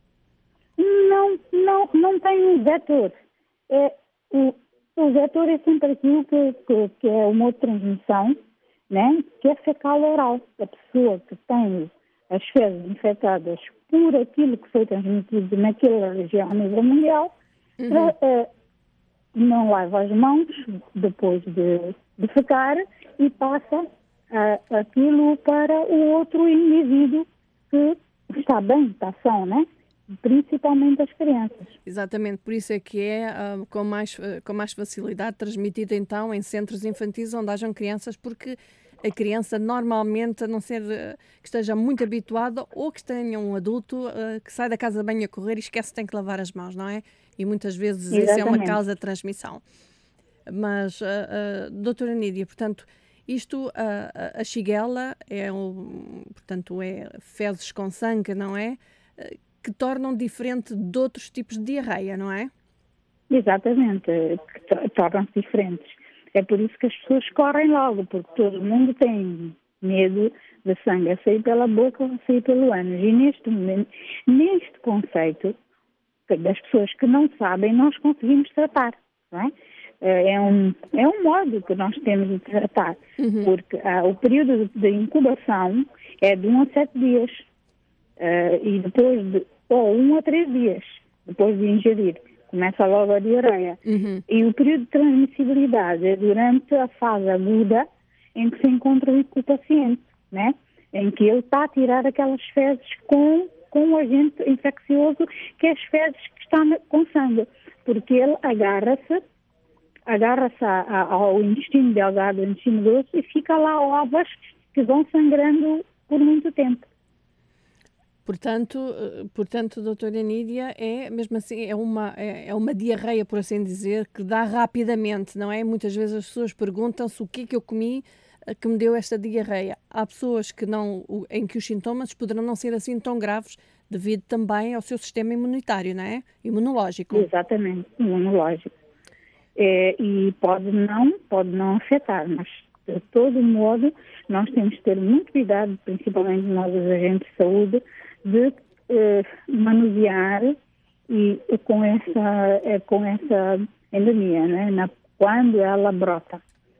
Não, não, não tem um vetor. É, o, o vetor é sempre aquilo que, que, que é o modo de transmissão, né? Que é fecal-oral. A pessoa que tem as fezes infectadas por aquilo que foi transmitido naquela região a nível mundial, uhum. pra, uh, não lava as mãos depois de, de fecar e passa uh, aquilo para o outro indivíduo que está bem, está são, né? Principalmente as crianças. Exatamente, por isso é que é uh, com, mais, uh, com mais facilidade transmitida então em centros infantis onde hajam crianças, porque a criança normalmente, a não ser uh, que esteja muito habituada ou que tenha um adulto uh, que sai da casa de banho a correr e esquece que tem que lavar as mãos, não é? E muitas vezes Exatamente. Isso é uma causa de transmissão. Mas, uh, uh, doutora Nídia, portanto, isto, uh, a Shigella é, um, portanto, é fezes com sangue, não é? Uh, que tornam diferente de outros tipos de diarreia, não é? Exatamente, que tornam-se diferentes. É por isso que as pessoas correm logo, porque todo mundo tem medo de sangue a sair pela boca ou a sair pelo ânus. E neste momento, neste conceito, das pessoas que não sabem, nós conseguimos tratar, não é? É um, é um modo que nós temos de tratar, uhum. porque ah, o período de incubação é de um a sete dias. Uh, e depois de, ou um a três dias, depois de ingerir, começa logo a diarreia. Uhum. E o período de transmissibilidade é durante a fase aguda em que se encontra o, o paciente, né? Em que ele está a tirar aquelas fezes com, com o agente infeccioso, que é as fezes que estão com sangue, porque ele agarra-se, agarra-se a, a, ao intestino delgado, ao intestino grosso, e fica lá ovas que vão sangrando por muito tempo. Portanto, portanto, doutora Nídia, é mesmo assim, é uma, é, é uma diarreia, por assim dizer, que dá rapidamente, não é? Muitas vezes as pessoas perguntam-se o que é que eu comi que me deu esta diarreia. Há pessoas que não, em que os sintomas poderão não ser assim tão graves, devido também ao seu sistema imunitário, não é? Imunológico. Exatamente, imunológico. É, e pode não, pode não afetar, mas de todo modo nós temos que ter muito cuidado, principalmente nós, os agentes de saúde, de eh, manusear e, e com essa eh, com essa endemia, né? Na, quando ela brota.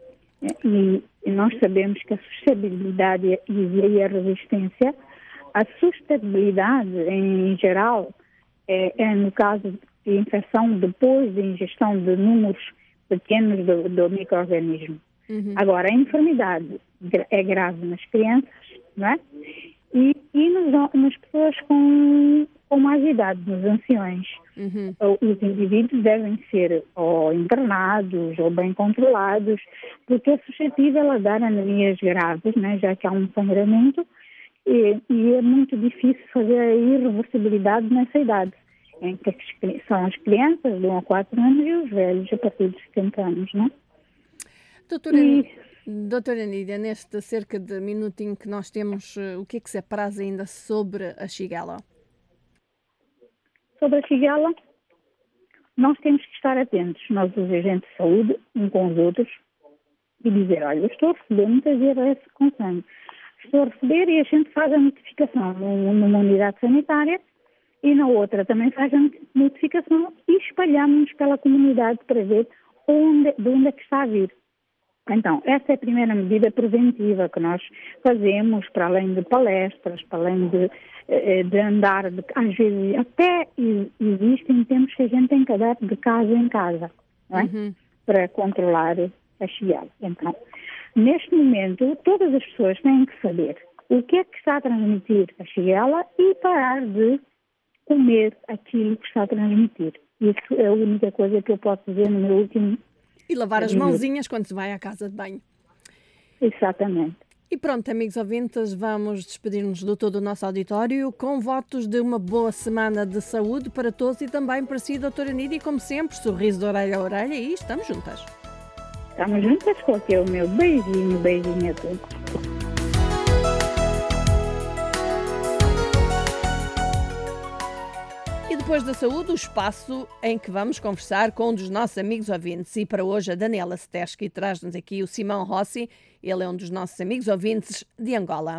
E, e nós sabemos que a sustentabilidade e a resistência, a sustentabilidade em geral é, é no caso de infecção depois de ingestão de números pequenos do, do micro-organismo. Uhum. Agora, a enfermidade é grave nas crianças, não é? E, e nos, nas pessoas com, com mais idade, nos anciões. Uhum. Os indivíduos devem ser ou internados ou bem controlados, porque é suscetível a dar anemias graves, né, já que há um sangramento, e, e é muito difícil fazer a irreversibilidade nessa idade, em que são as crianças de um a quatro anos e os velhos a partir de setenta anos, né? Doutora, e... Doutora Nídia, neste cerca de minutinho que nós temos, o que é que se apraz ainda sobre a Shigella? Sobre a Shigella, nós temos que estar atentos, nós os agentes de saúde, uns com os outros, e dizer, olha, eu estou a receber muitas vezes com sangue. Estou a receber e a gente faz a notificação numa unidade sanitária e na outra também faz a notificação e espalhamos pela comunidade para ver onde, de onde é que está a vir. Então, essa é a primeira medida preventiva que nós fazemos, para além de palestras, para além de, de andar, de, às vezes até existem tempos que a gente tem que andar de casa em casa, não é? Uhum. Para controlar a Shigella. Então, neste momento, todas as pessoas têm que saber o que é que está a transmitir a Shigella e parar de comer aquilo que está a transmitir. Isso é a única coisa que eu posso dizer no meu último... E lavar as mãozinhas quando se vai à casa de banho. Exatamente. E pronto, amigos ouvintes, vamos despedir-nos do todo o nosso auditório com votos de uma boa semana de saúde para todos e também para si, doutora Nídia, e como sempre, sorriso de orelha a orelha e estamos juntas. Estamos juntas com aqui o meu beijinho, beijinho a todos. Depois da saúde, o espaço em que vamos conversar com um dos nossos amigos ouvintes. E para hoje a Daniela Steski traz-nos aqui o Simão Rossi. Ele é um dos nossos amigos ouvintes de Angola.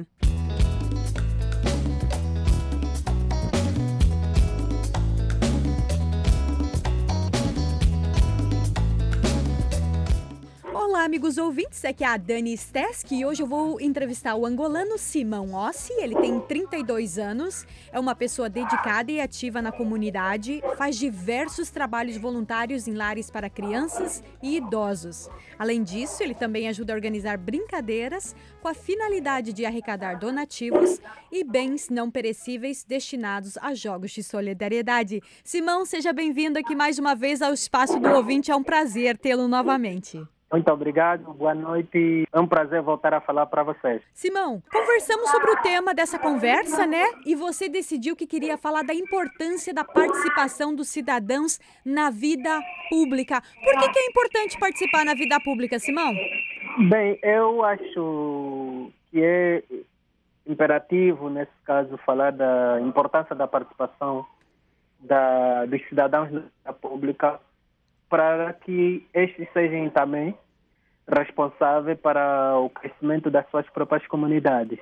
Olá, amigos ouvintes, aqui é a Dani Steski e hoje eu vou entrevistar o angolano Simão Rossi. Ele tem trinta e dois anos, é uma pessoa dedicada e ativa na comunidade, faz diversos trabalhos voluntários em lares para crianças e idosos. Além disso, ele também ajuda a organizar brincadeiras com a finalidade de arrecadar donativos e bens não perecíveis destinados a jogos de solidariedade. Simão, seja bem-vindo aqui mais uma vez ao Espaço do Ouvinte, é um prazer tê-lo novamente. Muito obrigado, boa noite. É um prazer voltar a falar para vocês. Simão, conversamos sobre o tema dessa conversa, né? E você decidiu que queria falar da importância da participação dos cidadãos na vida pública. Por que que é importante participar na vida pública, Simão? Bem, eu acho que é imperativo, nesse caso, falar da importância da participação da, dos cidadãos na vida pública, para que estes sejam também responsáveis para o crescimento das suas próprias comunidades.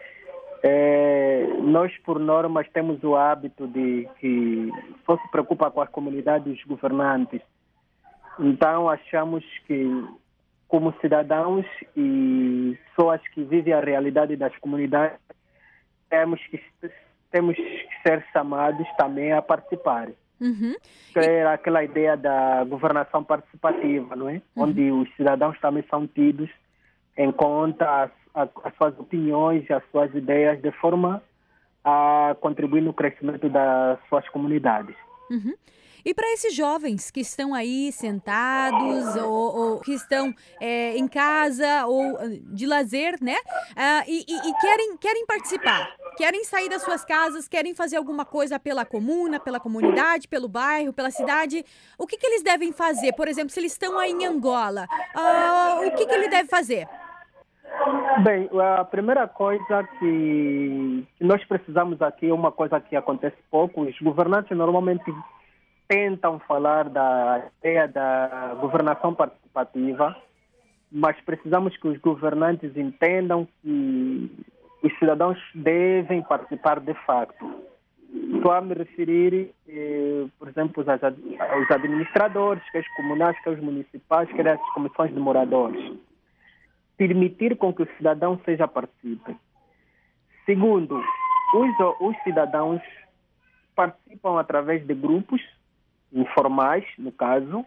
É, nós, por normas, temos o hábito de que só se preocupa com as comunidades governantes. Então, achamos que, como cidadãos e pessoas que vivem a realidade das comunidades, temos que, temos que ser chamados também a participar. Uhum. É aquela ideia da governação participativa, não é? Uhum. Onde os cidadãos também são tidos em conta as, as, as suas opiniões, as suas ideias, de forma a contribuir no crescimento das suas comunidades. Uhum. E para esses jovens que estão aí sentados ou, ou que estão é, em casa ou de lazer, né? Ah, e, e, e querem, querem participar, querem sair das suas casas, querem fazer alguma coisa pela comuna, pela comunidade, pelo bairro, pela cidade. O que, que eles devem fazer? Por exemplo, se eles estão aí em Angola, ah, o que, que ele deve fazer? Bem, a primeira coisa que, que nós precisamos aqui é uma coisa que acontece pouco. Os governantes normalmente tentam falar da ideia da governação participativa, mas precisamos que os governantes entendam que os cidadãos devem participar de facto. Estou a me referir, eh, por exemplo, aos, aos administradores, que é os comunais, que é os municipais, que é as comissões de moradores. Permitir com que o cidadão seja participe. Segundo, os, os cidadãos participam através de grupos informais, no caso,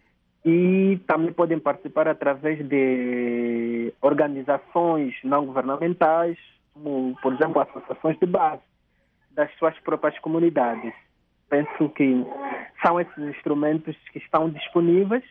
e também podem participar através de organizações não governamentais, como, por exemplo, associações de base das suas próprias comunidades. Penso que são esses instrumentos que estão disponíveis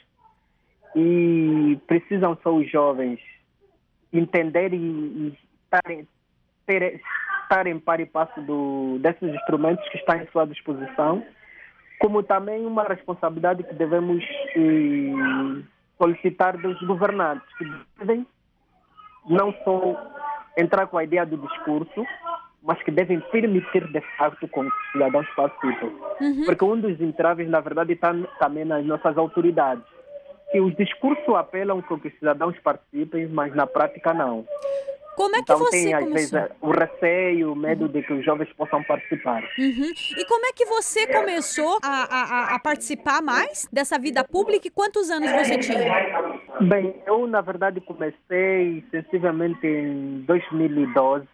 e precisam só os jovens entender e estarem, ter, estarem par e passo do, desses instrumentos que estão em sua disposição, como também uma responsabilidade que devemos eh, solicitar dos governantes, que devem não só entrar com a ideia do discurso, mas que devem permitir de facto com que os cidadãos participem. Uhum. Porque um dos entraves, na verdade, está também nas nossas autoridades, que os discursos apelam com que os cidadãos participem, mas na prática não. Como é que então, você tem, às começou? vezes, o receio, o medo uhum. de que os jovens possam participar. Uhum. E como é que você começou a, a, a participar mais dessa vida pública e quantos anos você tinha? Bem, eu, na verdade, comecei sensivelmente em dois mil e doze.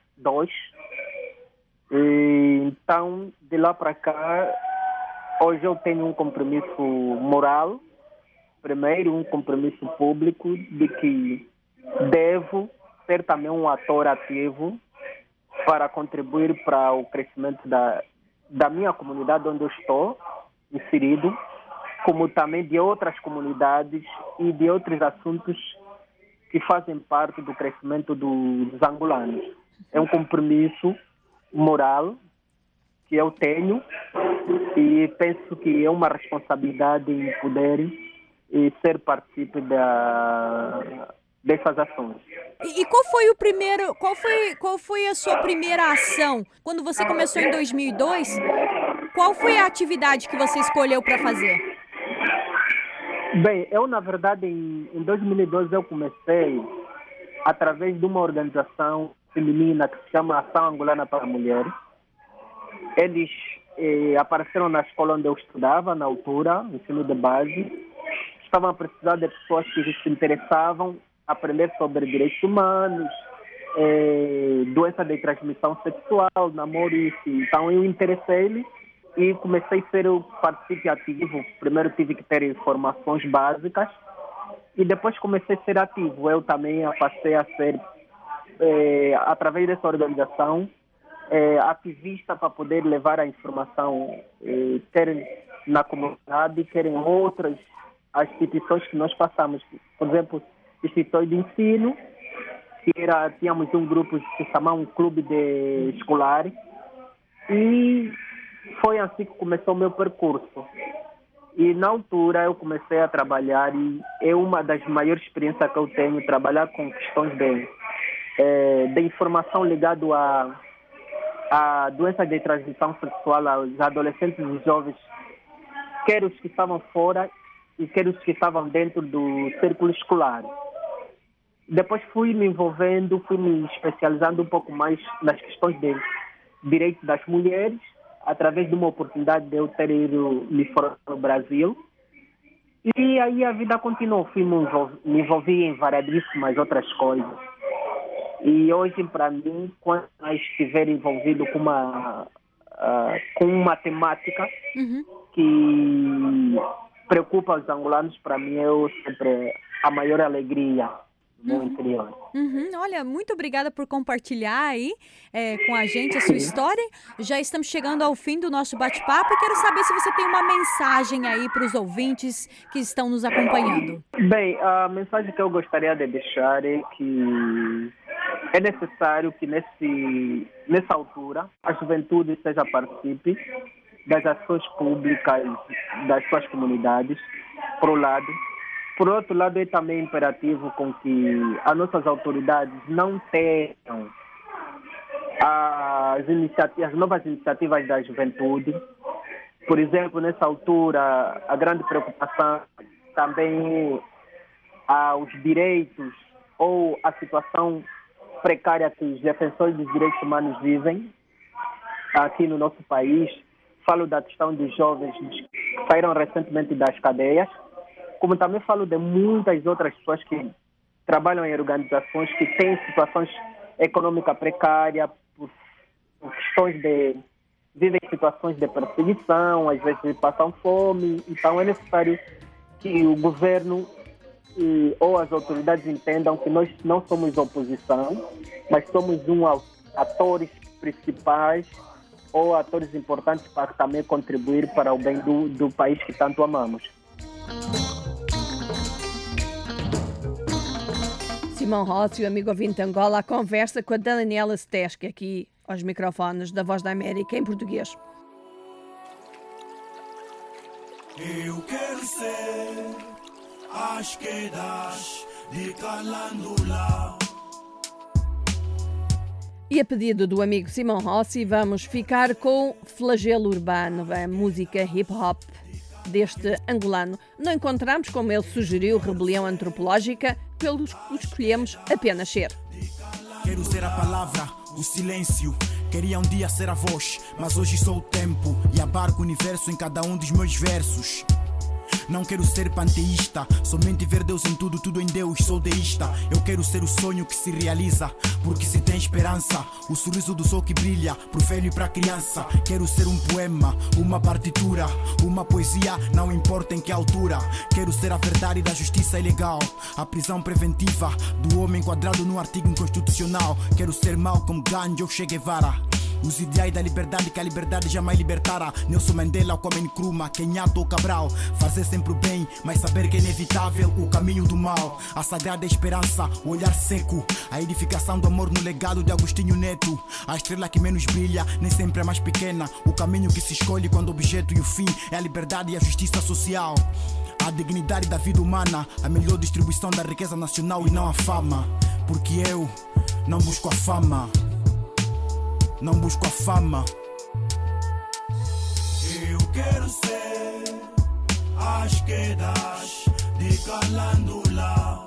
E, então, de lá para cá, hoje eu tenho um compromisso moral, primeiro um compromisso público de que devo ser também um ator ativo para contribuir para o crescimento da, da minha comunidade onde eu estou inserido, como também de outras comunidades e de outros assuntos que fazem parte do crescimento do, dos angolanos. É um compromisso moral que eu tenho e penso que é uma responsabilidade em poder e ser partícipe da, dessas ações. E, e qual foi o primeiro, qual foi, qual foi a sua primeira ação? Quando você começou em dois mil e dois, qual foi a atividade que você escolheu para fazer? Bem, eu na verdade em, em dois mil e doze eu comecei através de uma organização feminina que se chama Ação Angolana para Mulheres. Eles eh, apareceram na escola onde eu estudava, na altura, ensino de base. Estavam a precisar de pessoas que se interessavam aprender sobre direitos humanos, eh, doença de transmissão sexual, namoro e isso. Então eu interessei-me e comecei a ser o participe ativo. Primeiro tive que ter informações básicas e depois comecei a ser ativo. Eu também passei a ser, eh, através dessa organização, eh, ativista para poder levar a informação, eh, quer na comunidade, quer em outras as instituições que nós passamos. Por exemplo, instituições de ensino, que era, tínhamos um grupo que se chamava um clube de escolar, e foi assim que começou o meu percurso. E na altura eu comecei a trabalhar, e é uma das maiores experiências que eu tenho, trabalhar com questões de, é, de informação ligada a, a doenças de transmissão sexual aos adolescentes e jovens, quer os que estavam fora e quer os que estavam dentro do círculo escolar. Depois fui me envolvendo, fui me especializando um pouco mais nas questões de direitos das mulheres, através de uma oportunidade de eu ter ido me formar no Brasil. E aí a vida continuou, fui me, envolvi, me envolvi em variadíssimas outras coisas. E hoje, para mim, quando eu estiver envolvido com uma, uh, com uma temática uhum. que preocupa os angolanos, para mim é sempre a maior alegria do uhum. interior. Uhum. Olha, muito obrigada por compartilhar aí é, com a gente a sua história. Já estamos chegando ao fim do nosso bate-papo e quero saber se você tem uma mensagem aí para os ouvintes que estão nos acompanhando. Bem, a mensagem que eu gostaria de deixar é que é necessário que nesse, nessa altura a juventude seja participe das ações públicas das suas comunidades, por um lado. Por outro lado, é também imperativo com que as nossas autoridades não tenham as, iniciativas, as novas iniciativas da juventude. Por exemplo, nessa altura, a grande preocupação também aos direitos ou a situação precária que os defensores dos direitos humanos vivem aqui no nosso país. Falo da questão dos jovens que saíram recentemente das cadeias, como também falo de muitas outras pessoas que trabalham em organizações que têm situações econômicas precárias, por, por questões de... vivem situações de perseguição, às vezes passam fome. Então é necessário que o governo e, ou as autoridades entendam que nós não somos oposição, mas somos um atores principais ou atores importantes para também contribuir para o bem do, do país que tanto amamos. Simão Rossi, o amigo ouvinte de Angola, a conversa com a Daniela Steschi aqui aos microfones da Voz da América em português. Eu quero ser as quedas de Calandula. E a pedido do amigo Simão Rossi, vamos ficar com Flagelo Urbano, a música hip-hop deste angolano. Não encontramos, como ele sugeriu, rebelião antropológica, pelo que escolhemos apenas ser. Quero ser a palavra, o silêncio. Queria um dia ser a voz, mas hoje sou o tempo e abarco o universo em cada um dos meus versos. Não quero ser panteísta, somente ver Deus em tudo, tudo em Deus, sou deísta. Eu quero ser o sonho que se realiza, porque se tem esperança, o sorriso do sol que brilha, pro velho e pra criança. Quero ser um poema, uma partitura, uma poesia, não importa em que altura. Quero ser a verdade da justiça ilegal, a prisão preventiva do homem enquadrado no artigo inconstitucional. Quero ser Malcolm Gandhi ou Che Guevara, os ideais da liberdade que a liberdade jamais libertará. Nelson Mandela ou Kwame Nkrumah, Kenyatta ou Cabral. Fazer sempre o bem, mas saber que é inevitável o caminho do mal. A sagrada esperança, o olhar seco, a edificação do amor no legado de Agostinho Neto. A estrela que menos brilha, nem sempre é mais pequena. O caminho que se escolhe quando o objeto e o fim é a liberdade e a justiça social. A dignidade da vida humana, a melhor distribuição da riqueza nacional e não a fama. Porque eu não busco a fama, não busco a fama. Eu quero ser as quedas de Calandula.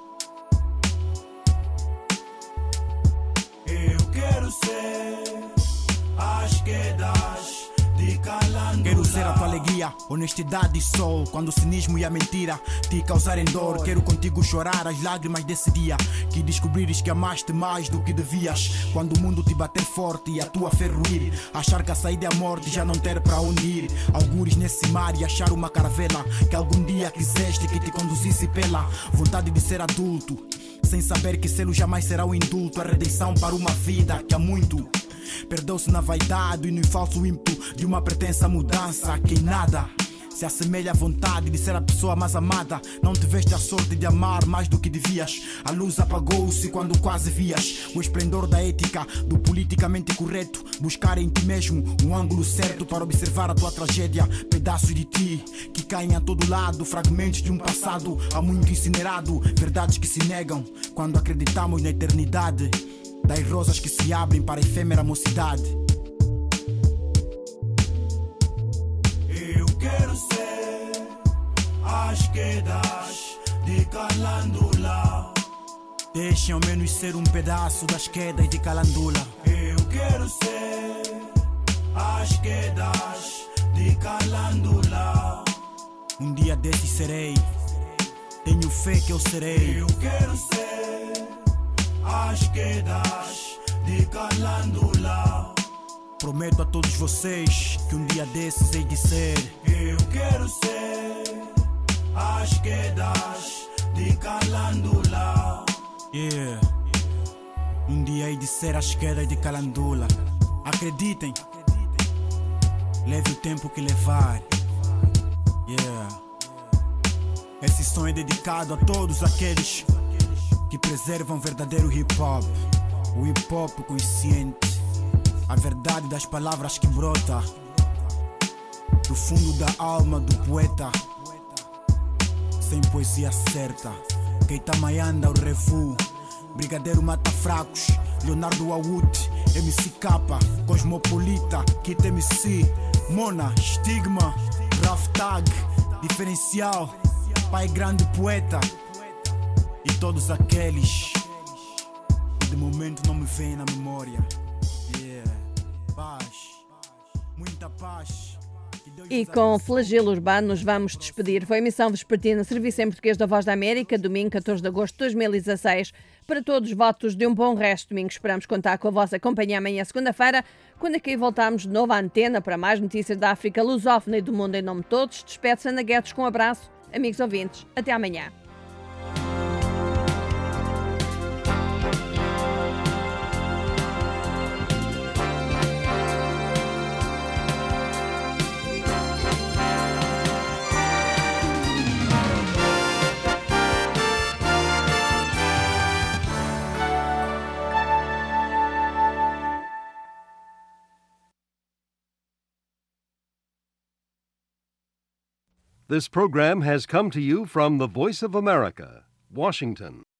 Eu quero ser as quedas de Calandula. Quero ser a tua alegria, honestidade e sol. Quando o cinismo e a mentira te causarem dor, quero contigo chorar as lágrimas desse dia que descobrires que amaste mais do que devias. Quando o mundo te bater forte e a tua fé ruir, achar que a saída é a morte, já não ter para onde ir. Algures nesse mar e achar uma caravela que algum dia quiseste que te conduzisse pela vontade de ser adulto, sem saber que selo jamais será o indulto, a redenção para uma vida que há muito perdeu-se na vaidade e no falso ímpeto de uma pretensa mudança que em nada se assemelha à vontade de ser a pessoa mais amada. Não tiveste a sorte de amar mais do que devias. A luz apagou-se quando quase vias o esplendor da ética, do politicamente correto. Buscar em ti mesmo um ângulo certo para observar a tua tragédia. Pedaços de ti que caem a todo lado, fragmentos de um passado há muito incinerado. Verdades que se negam quando acreditamos na eternidade, das rosas que se abrem para a efêmera mocidade. Eu quero ser as quedas de Calandula. Deixem ao menos ser um pedaço das quedas de Calandula. Eu quero ser as quedas de Calandula. Um dia desses serei, tenho fé que eu serei. Eu quero ser as quedas de Calandula. Prometo a todos vocês que um dia desses hei de ser. Eu quero ser as quedas de Calandula. Yeah. Um dia hei de ser as quedas de Calandula. Acreditem, leve o tempo que levar. Yeah. Esse som é dedicado a todos aqueles que preservam o verdadeiro hip-hop, o hip-hop consciente, a verdade das palavras que brota do fundo da alma do poeta, sem poesia certa. Keita Mayanda, o Refu, Brigadeiro Mata Fracos, Leonardo Awut, M C K, Cosmopolita, Kit M C, Mona, Stigma, Raftag, Diferencial, Pai Grande Poeta e todos aqueles que de momento não me vêm na memória. Yeah. Paz, muita paz. E com Flagelo Urbano nos vamos despedir. Foi a emissão vespertina Serviço em Português da Voz da América, domingo catorze de agosto de dois mil e dezasseis. Para todos, votos de um bom resto de domingo. Esperamos contar com a vossa companhia amanhã, segunda-feira, quando aqui voltarmos de novo à antena para mais notícias da África lusófona e do mundo. Em nome de todos, despede-se Ana Guedes com um abraço. Amigos ouvintes, até amanhã. This program has come to you from the Voice of America, Washington.